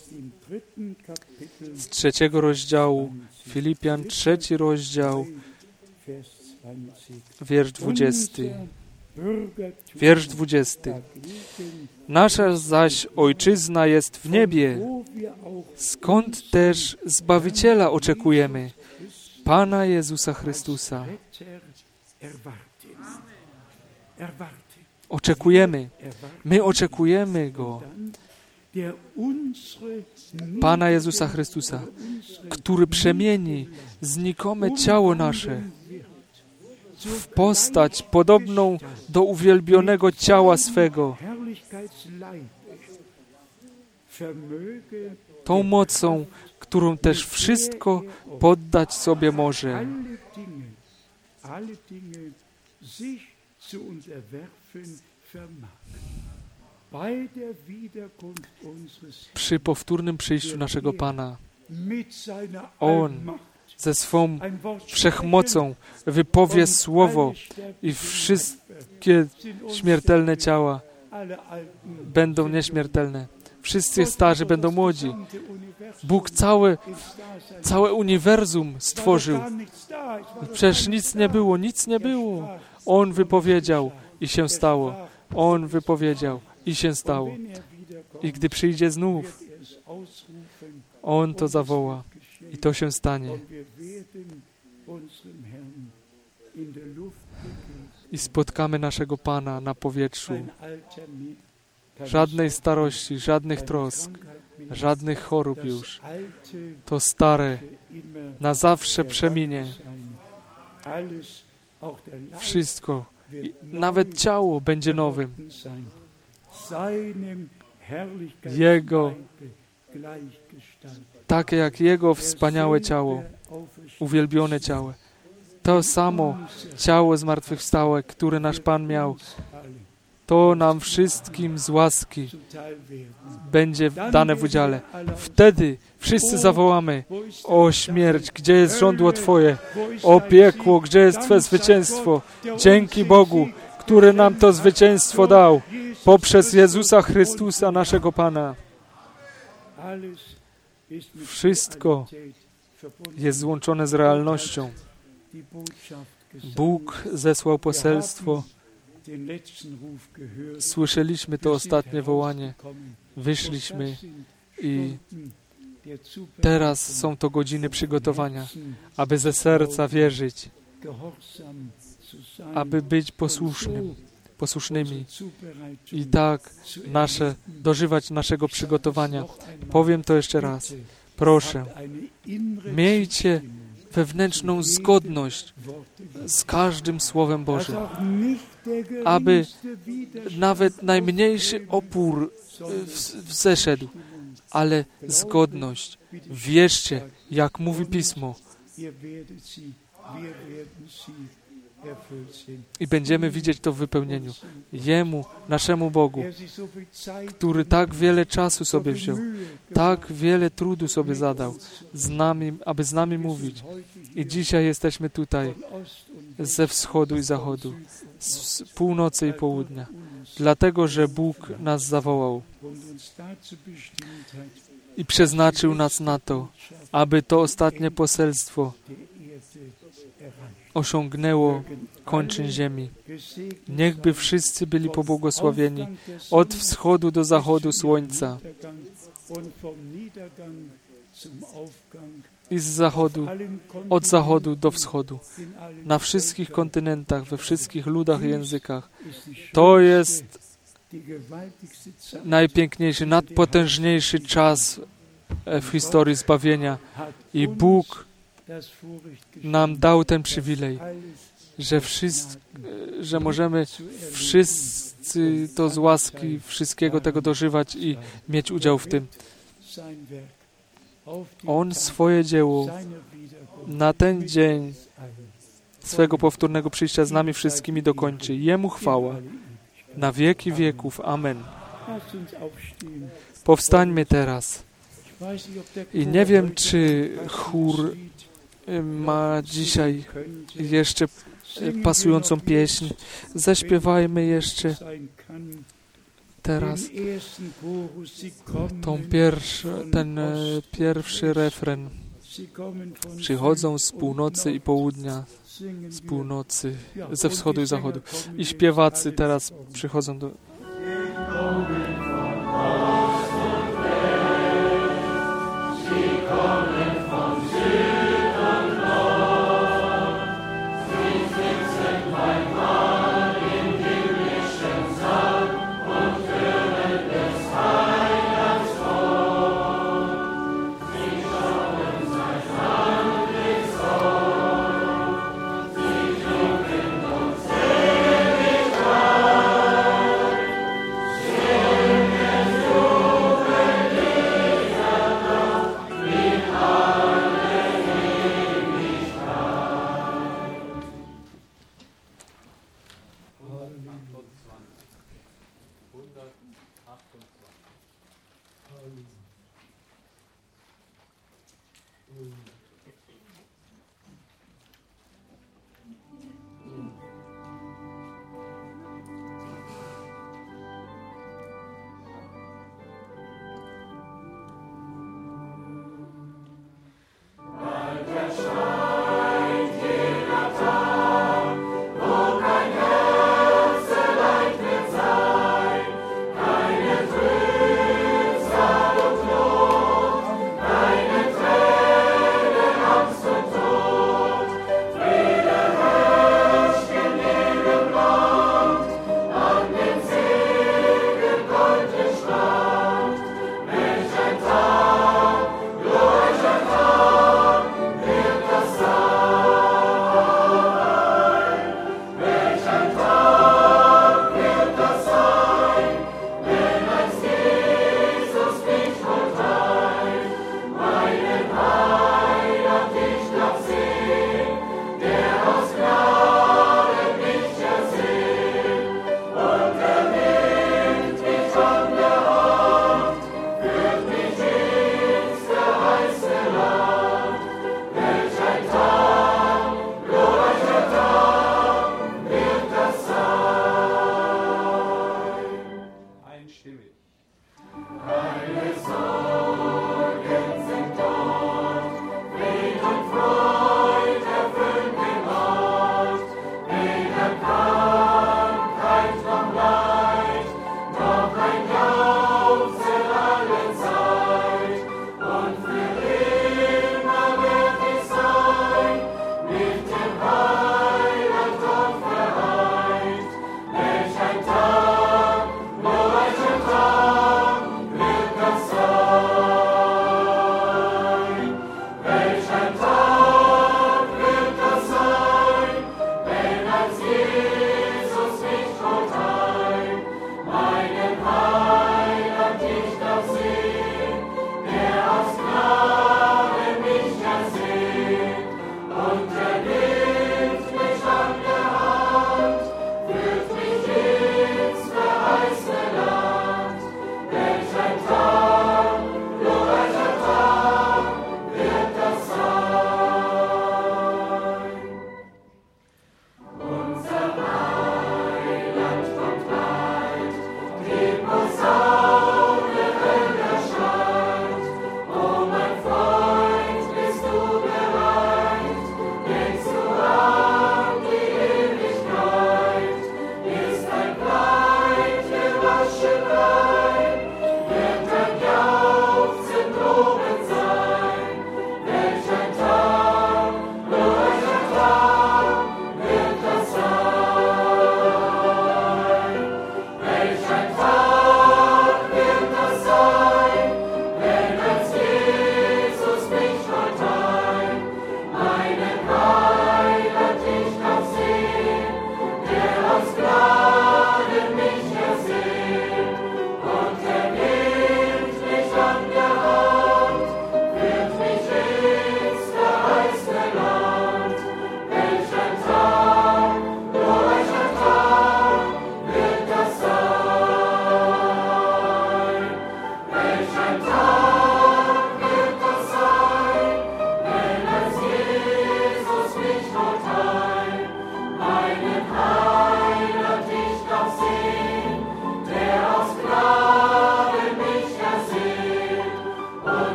z 3 rozdziału, Filipian 3 rozdział, wiersz 20. Wiersz 20. Nasza zaś Ojczyzna jest w niebie, skąd też Zbawiciela oczekujemy, Pana Jezusa Chrystusa. Oczekujemy. My oczekujemy Go. Pana Jezusa Chrystusa, który przemieni znikome ciało nasze w postać podobną do uwielbionego ciała swego. Tą mocą, którą też wszystko poddać sobie może. Przy powtórnym przyjściu naszego Pana, On ze swą wszechmocą wypowie słowo i wszystkie śmiertelne ciała będą nieśmiertelne. Wszyscy starzy będą młodzi. Bóg całe uniwersum stworzył. Przecież nic nie było, nic nie było. On wypowiedział i się stało. On wypowiedział i się stało. I gdy przyjdzie znów, On to zawoła i to się stanie. I spotkamy naszego Pana na powietrzu. Żadnej starości, żadnych trosk, żadnych chorób już. To stare na zawsze przeminie. Wszystko, nawet ciało będzie nowym. Jego, takie jak Jego wspaniałe ciało, uwielbione ciało. To samo ciało zmartwychwstałe, które nasz Pan miał, to nam wszystkim z łaski będzie dane w udziale. Wtedy wszyscy zawołamy: o śmierć, gdzie jest żądło Twoje? O piekło, gdzie jest Twoje zwycięstwo? Dzięki Bogu, który nam to zwycięstwo dał poprzez Jezusa Chrystusa, naszego Pana. Wszystko jest złączone z realnością. Bóg zesłał poselstwo. Słyszeliśmy to ostatnie wołanie. Wyszliśmy i teraz są to godziny przygotowania, aby ze serca wierzyć, aby być posłusznymi i tak dożywać naszego przygotowania. Powiem to jeszcze raz. Proszę, miejcie wewnętrzną zgodność z każdym Słowem Bożym, aby nawet najmniejszy opór wzeszedł, ale zgodność. Wierzcie, jak mówi Pismo. I będziemy widzieć to w wypełnieniu. Jemu, naszemu Bogu, który tak wiele czasu sobie wziął, tak wiele trudu sobie zadał, aby z nami mówić. I dzisiaj jesteśmy tutaj ze wschodu i zachodu, z północy i południa, dlatego, że Bóg nas zawołał i przeznaczył nas na to, aby to ostatnie poselstwo osiągnęło kończyn ziemi. Niechby wszyscy byli pobłogosławieni od wschodu do zachodu słońca i z zachodu, od zachodu do wschodu, na wszystkich kontynentach, we wszystkich ludach i językach. To jest najpiękniejszy, nadpotężniejszy czas w historii zbawienia i Bóg nam dał ten przywilej, że możemy wszyscy to z łaski wszystkiego tego dożywać i mieć udział w tym. On swoje dzieło na ten dzień swego powtórnego przyjścia z nami wszystkimi dokończy. Jemu chwała na wieki wieków. Amen. Powstańmy teraz. I nie wiem, czy chór ma dzisiaj jeszcze pasującą pieśń. Zaśpiewajmy jeszcze teraz ten pierwszy refren. Przychodzą z północy i południa, z północy, ze wschodu i zachodu. I śpiewacy teraz przychodzą do...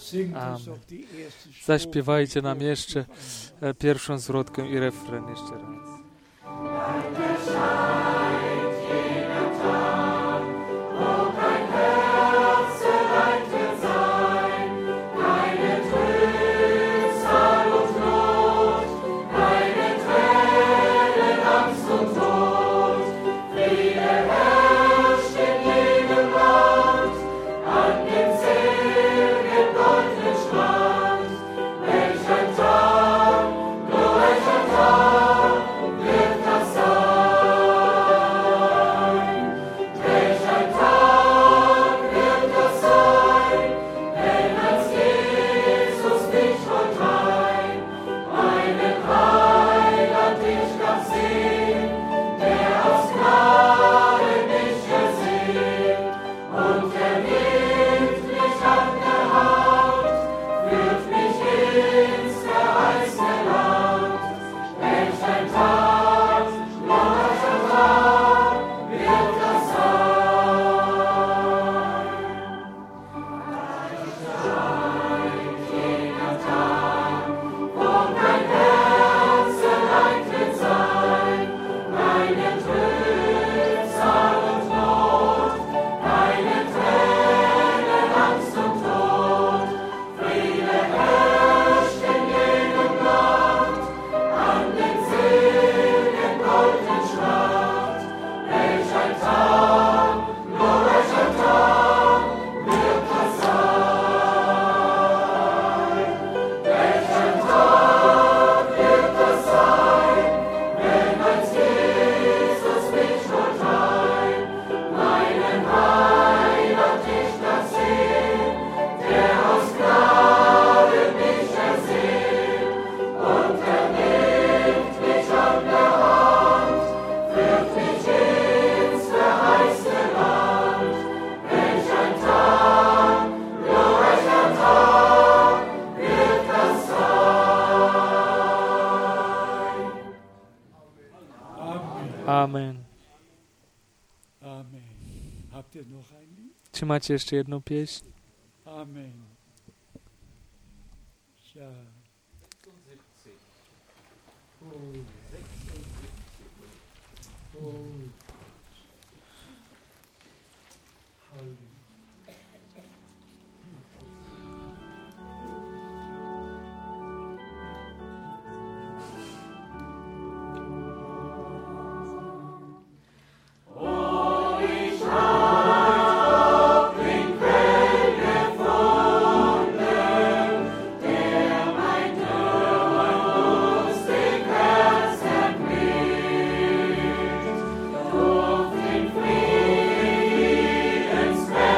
Amen. Zaśpiewajcie nam jeszcze pierwszą zwrotkę i refren jeszcze raz. Amen. Czy macie jeszcze jedną pieśń? Amen. Ja. Frieden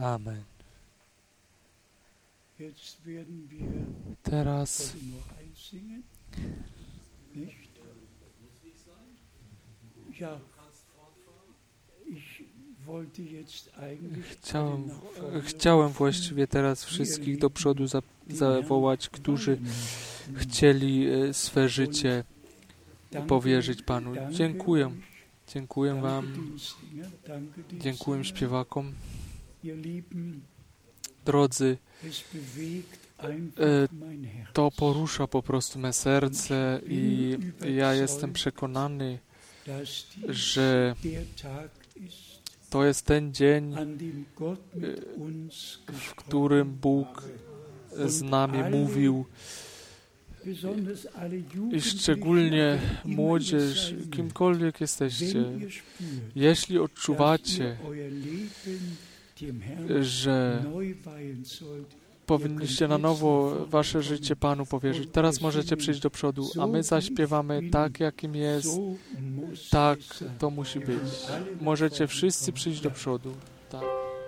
Amen. Teraz chciałem właściwie teraz wszystkich do przodu zawołać, którzy chcieli swe życie powierzyć Panu. Dziękuję. Dziękuję Wam. Dziękuję śpiewakom. Drodzy, to porusza po prostu me serce i ja jestem przekonany, że to jest ten dzień, w którym Bóg z nami mówił i szczególnie młodzież, kimkolwiek jesteście, jeśli odczuwacie, że powinniście na nowo wasze życie Panu powierzyć. Teraz możecie przyjść do przodu, a my zaśpiewamy tak, jakim jest. Tak, to musi być. Możecie wszyscy przyjść do przodu. Tak.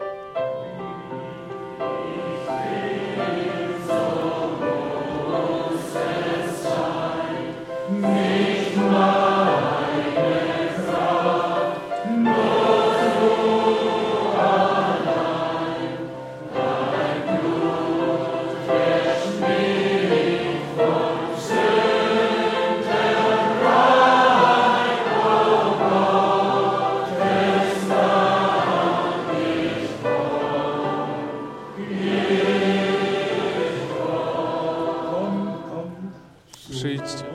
Przyjdźcie.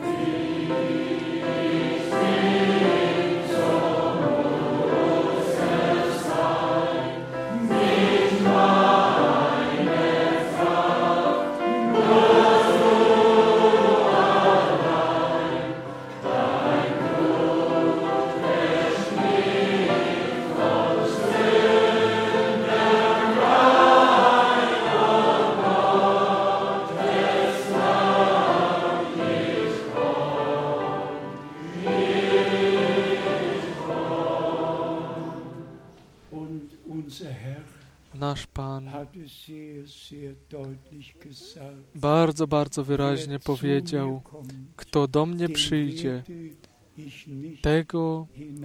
Nasz Pan bardzo, bardzo wyraźnie powiedział, kto do mnie przyjdzie, tego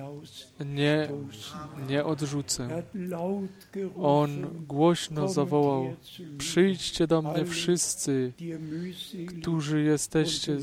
nie odrzucę. On głośno zawołał, przyjdźcie do mnie wszyscy, którzy jesteście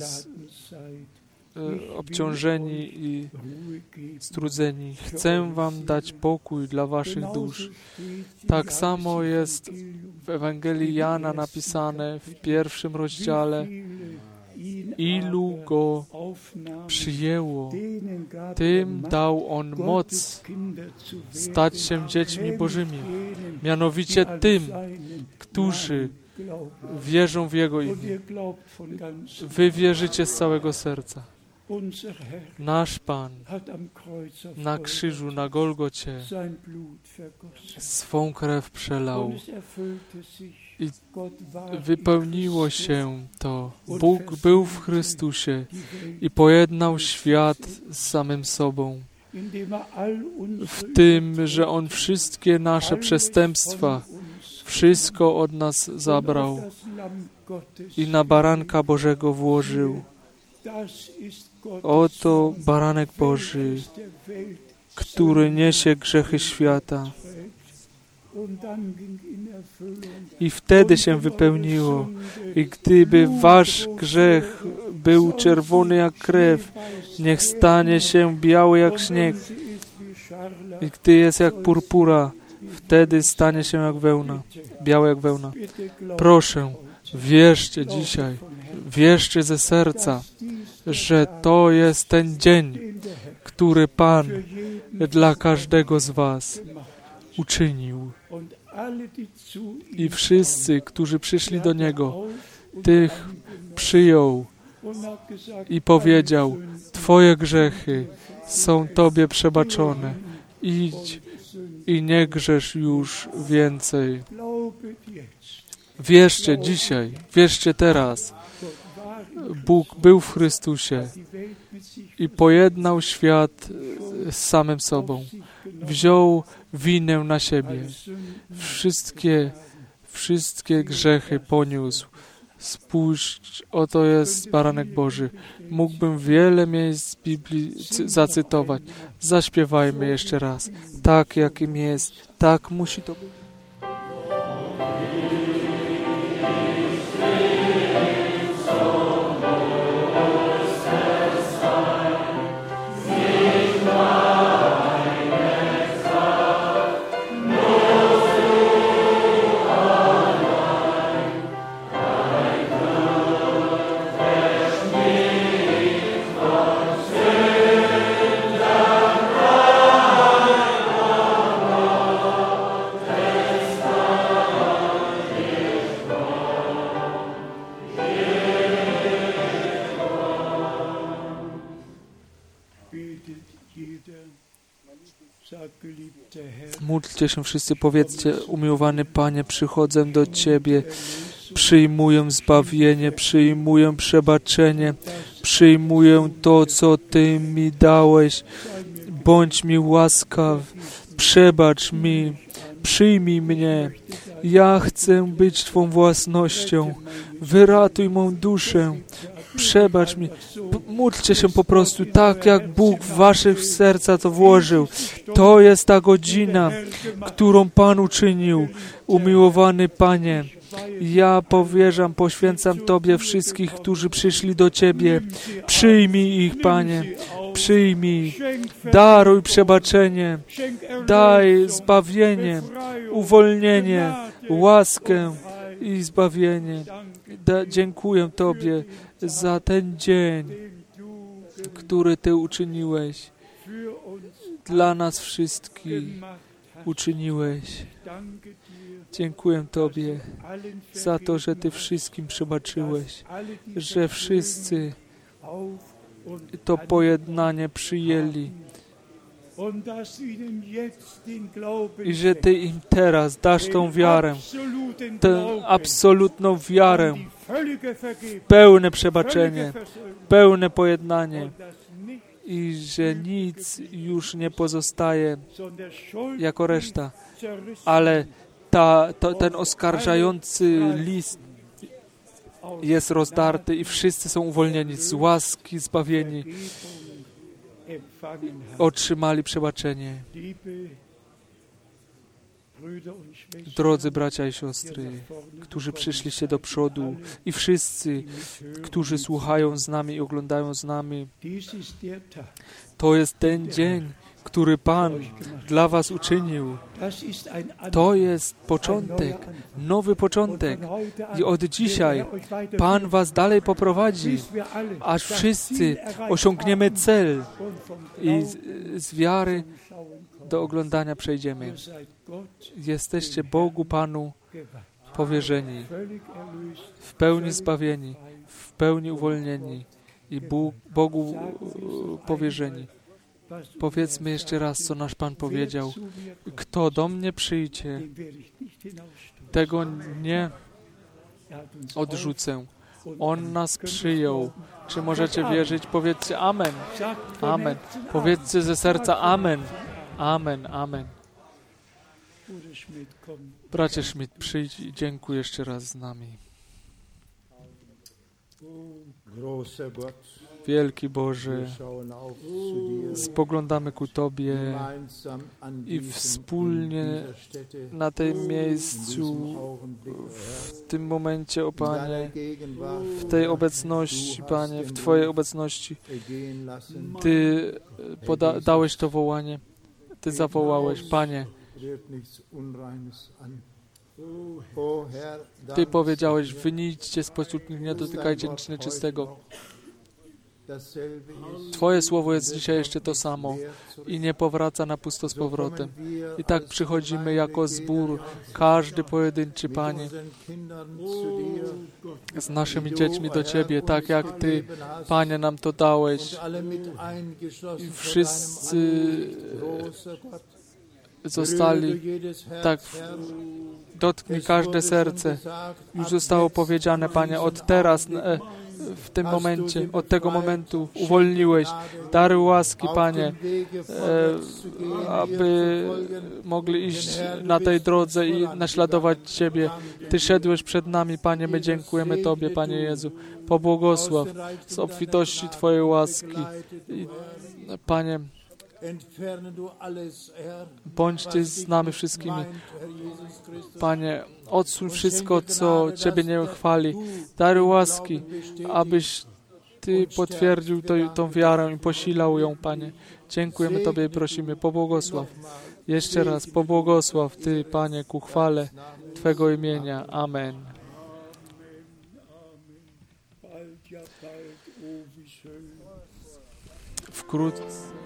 obciążeni i strudzeni. Chcę wam dać pokój dla waszych dusz. Tak samo jest w Ewangelii Jana napisane w 1 rozdziale. Ilu go przyjęło, tym dał on moc stać się dziećmi Bożymi. Mianowicie tym, którzy wierzą w Jego imię. Wy wierzycie z całego serca. Nasz Pan na krzyżu, na Golgocie swą krew przelał i wypełniło się to. Bóg był w Chrystusie i pojednał świat z samym sobą. W tym, że On wszystkie nasze przestępstwa, wszystko od nas zabrał i na baranka Bożego włożył. Oto baranek Boży, który niesie grzechy świata. I wtedy się wypełniło. I gdyby wasz grzech był czerwony jak krew, niech stanie się biały jak śnieg. I gdy jest jak purpura, wtedy stanie się jak wełna, białe jak wełna. Proszę, wierzcie dzisiaj, wierzcie ze serca, że to jest ten dzień, który Pan dla każdego z was uczynił. I wszyscy, którzy przyszli do Niego, tych przyjął i powiedział, Twoje grzechy są Tobie przebaczone. Idź i nie grzesz już więcej. Wierzcie dzisiaj, wierzcie teraz. Bóg był w Chrystusie i pojednał świat z samym sobą. wziął winę na siebie. Wszystkie grzechy poniósł. Spójrz, oto jest Baranek Boży. Mógłbym wiele miejsc z Biblii zacytować. Zaśpiewajmy jeszcze raz. Tak, jakim jest. Tak musi to być. Módlcie się wszyscy, powiedzcie: umiłowany Panie, przychodzę do Ciebie, przyjmuję zbawienie, przyjmuję przebaczenie, przyjmuję to, co Ty mi dałeś. Bądź mi łaskaw, przebacz mi, przyjmij mnie. Ja chcę być Twą własnością. Wyratuj mą duszę. Przebacz mi. Módlcie się po prostu tak, jak Bóg w waszych serca to włożył. To jest ta godzina, którą Pan uczynił. Umiłowany Panie, ja powierzam, poświęcam Tobie wszystkich, którzy przyszli do Ciebie. Przyjmij ich, Panie. Przyjmij. Daruj przebaczenie. Daj zbawienie, uwolnienie, łaskę i zbawienie. Dziękuję Tobie za ten dzień, który Ty uczyniłeś. Dla nas wszystkich uczyniłeś. Dziękuję Tobie za to, że Ty wszystkim przebaczyłeś, że wszyscy to pojednanie przyjęli i że Ty im teraz dasz tą wiarę, tę absolutną wiarę, pełne przebaczenie, pełne pojednanie i że nic już nie pozostaje jako reszta, ale ten oskarżający list jest rozdarty i wszyscy są uwolnieni z łaski, zbawieni, otrzymali przebaczenie. Drodzy bracia i siostry, którzy przyszliście do przodu i wszyscy, którzy słuchają z nami i oglądają z nami, to jest ten dzień, który Pan dla was uczynił. To jest początek, nowy początek. I od dzisiaj Pan was dalej poprowadzi, aż wszyscy osiągniemy cel i z wiary do oglądania przejdziemy. Jesteście Bogu, Panu powierzeni, w pełni zbawieni, w pełni uwolnieni i Bogu powierzeni. Powiedzmy jeszcze raz, co nasz Pan powiedział. Kto do mnie przyjdzie, tego nie odrzucę. On nas przyjął. Czy możecie wierzyć? Powiedzcie amen. Amen. Powiedzcie ze serca amen. Amen. Amen. Bracie Schmidt, przyjdź i dziękuj jeszcze raz z nami. Wielki Boże, spoglądamy ku Tobie i wspólnie na tym miejscu, w tym momencie, o Panie, w tej obecności, Panie, w Twojej obecności, Ty dałeś to wołanie, Ty zawołałeś, Panie. Ty powiedziałeś, wyjdźcie spośród nich, nie dotykajcie nic nieczystego. Twoje słowo jest dzisiaj jeszcze to samo i nie powraca na pusto z powrotem. I tak przychodzimy jako zbór, każdy pojedynczy, Panie, z naszymi dziećmi do Ciebie, tak jak Ty, Panie, nam to dałeś. I wszyscy zostali, tak, dotknij każde serce. Już zostało powiedziane, Panie, od teraz w tym momencie, od tego momentu uwolniłeś. Dary łaski, Panie, aby mogli iść na tej drodze i naśladować Ciebie. Ty szedłeś przed nami, Panie, my dziękujemy Tobie, Panie Jezu. Pobłogosław z obfitości Twojej łaski. I, Panie, bądź Ty z nami wszystkimi. Panie, odsuń wszystko, co Ciebie nie chwali. Dary łaski, abyś Ty potwierdził tą wiarę i posilał ją, Panie. Dziękujemy Tobie i prosimy, pobłogosław. Jeszcze raz, pobłogosław Ty, Panie, ku chwale Twego imienia. Amen. Wkrótce.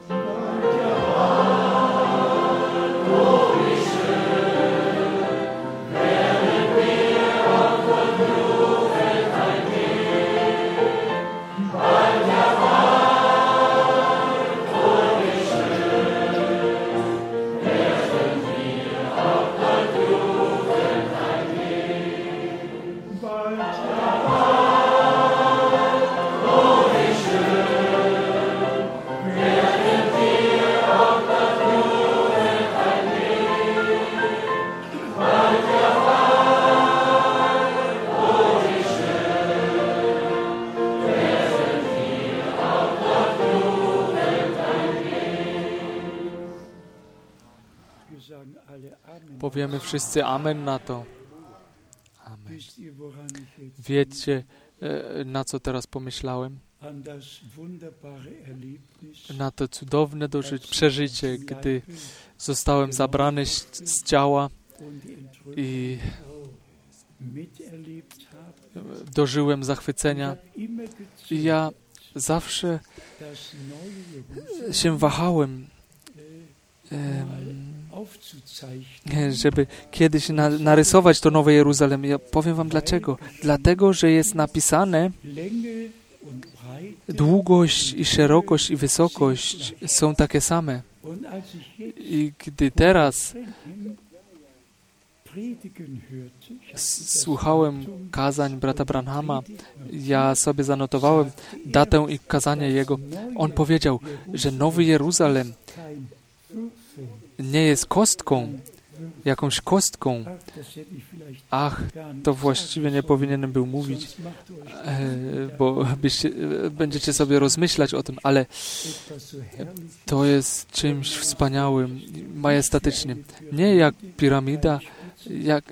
Powiemy wszyscy amen na to. Amen. Wiecie, na co teraz pomyślałem? Na to cudowne przeżycie, gdy zostałem zabrany z ciała i dożyłem zachwycenia. I ja zawsze się wahałem, żeby kiedyś narysować to Nowe Jeruzalem. Ja powiem wam dlaczego. Dlatego, że jest napisane, długość i szerokość i wysokość są takie same. I gdy teraz słuchałem kazań brata Branhama, ja sobie zanotowałem datę i kazanie jego. On powiedział, że Nowy Jeruzalem nie jest kostką, jakąś kostką. Ach, to właściwie nie powinienem był mówić, bo będziecie sobie rozmyślać o tym, ale to jest czymś wspaniałym, majestatycznym. Nie jak piramida, jak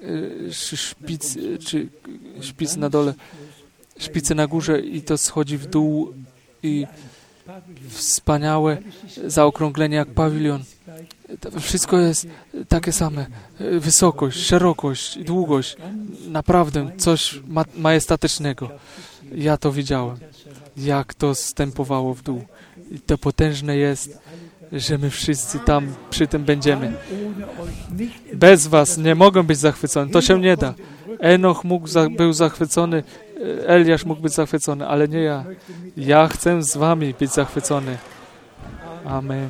szpic na dole, szpice na górze i to schodzi w dół i wspaniałe zaokrąglenie jak pawilion. Wszystko jest takie same. Wysokość, szerokość i długość. Naprawdę coś majestatycznego. Ja to widziałem. Jak to zstępowało w dół. I to potężne jest, że my wszyscy tam przy tym będziemy. Bez was nie mogę być zachwycony. To się nie da. Enoch był zachwycony, Eliasz mógł być zachwycony, ale nie ja. Ja chcę z wami być zachwycony. Amen.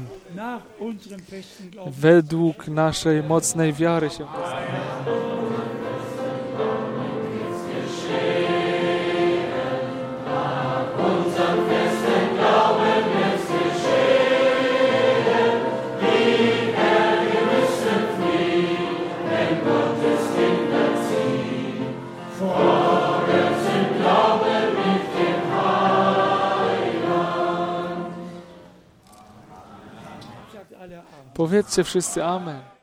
Według naszej mocnej wiary się powiedzcie wszyscy amen.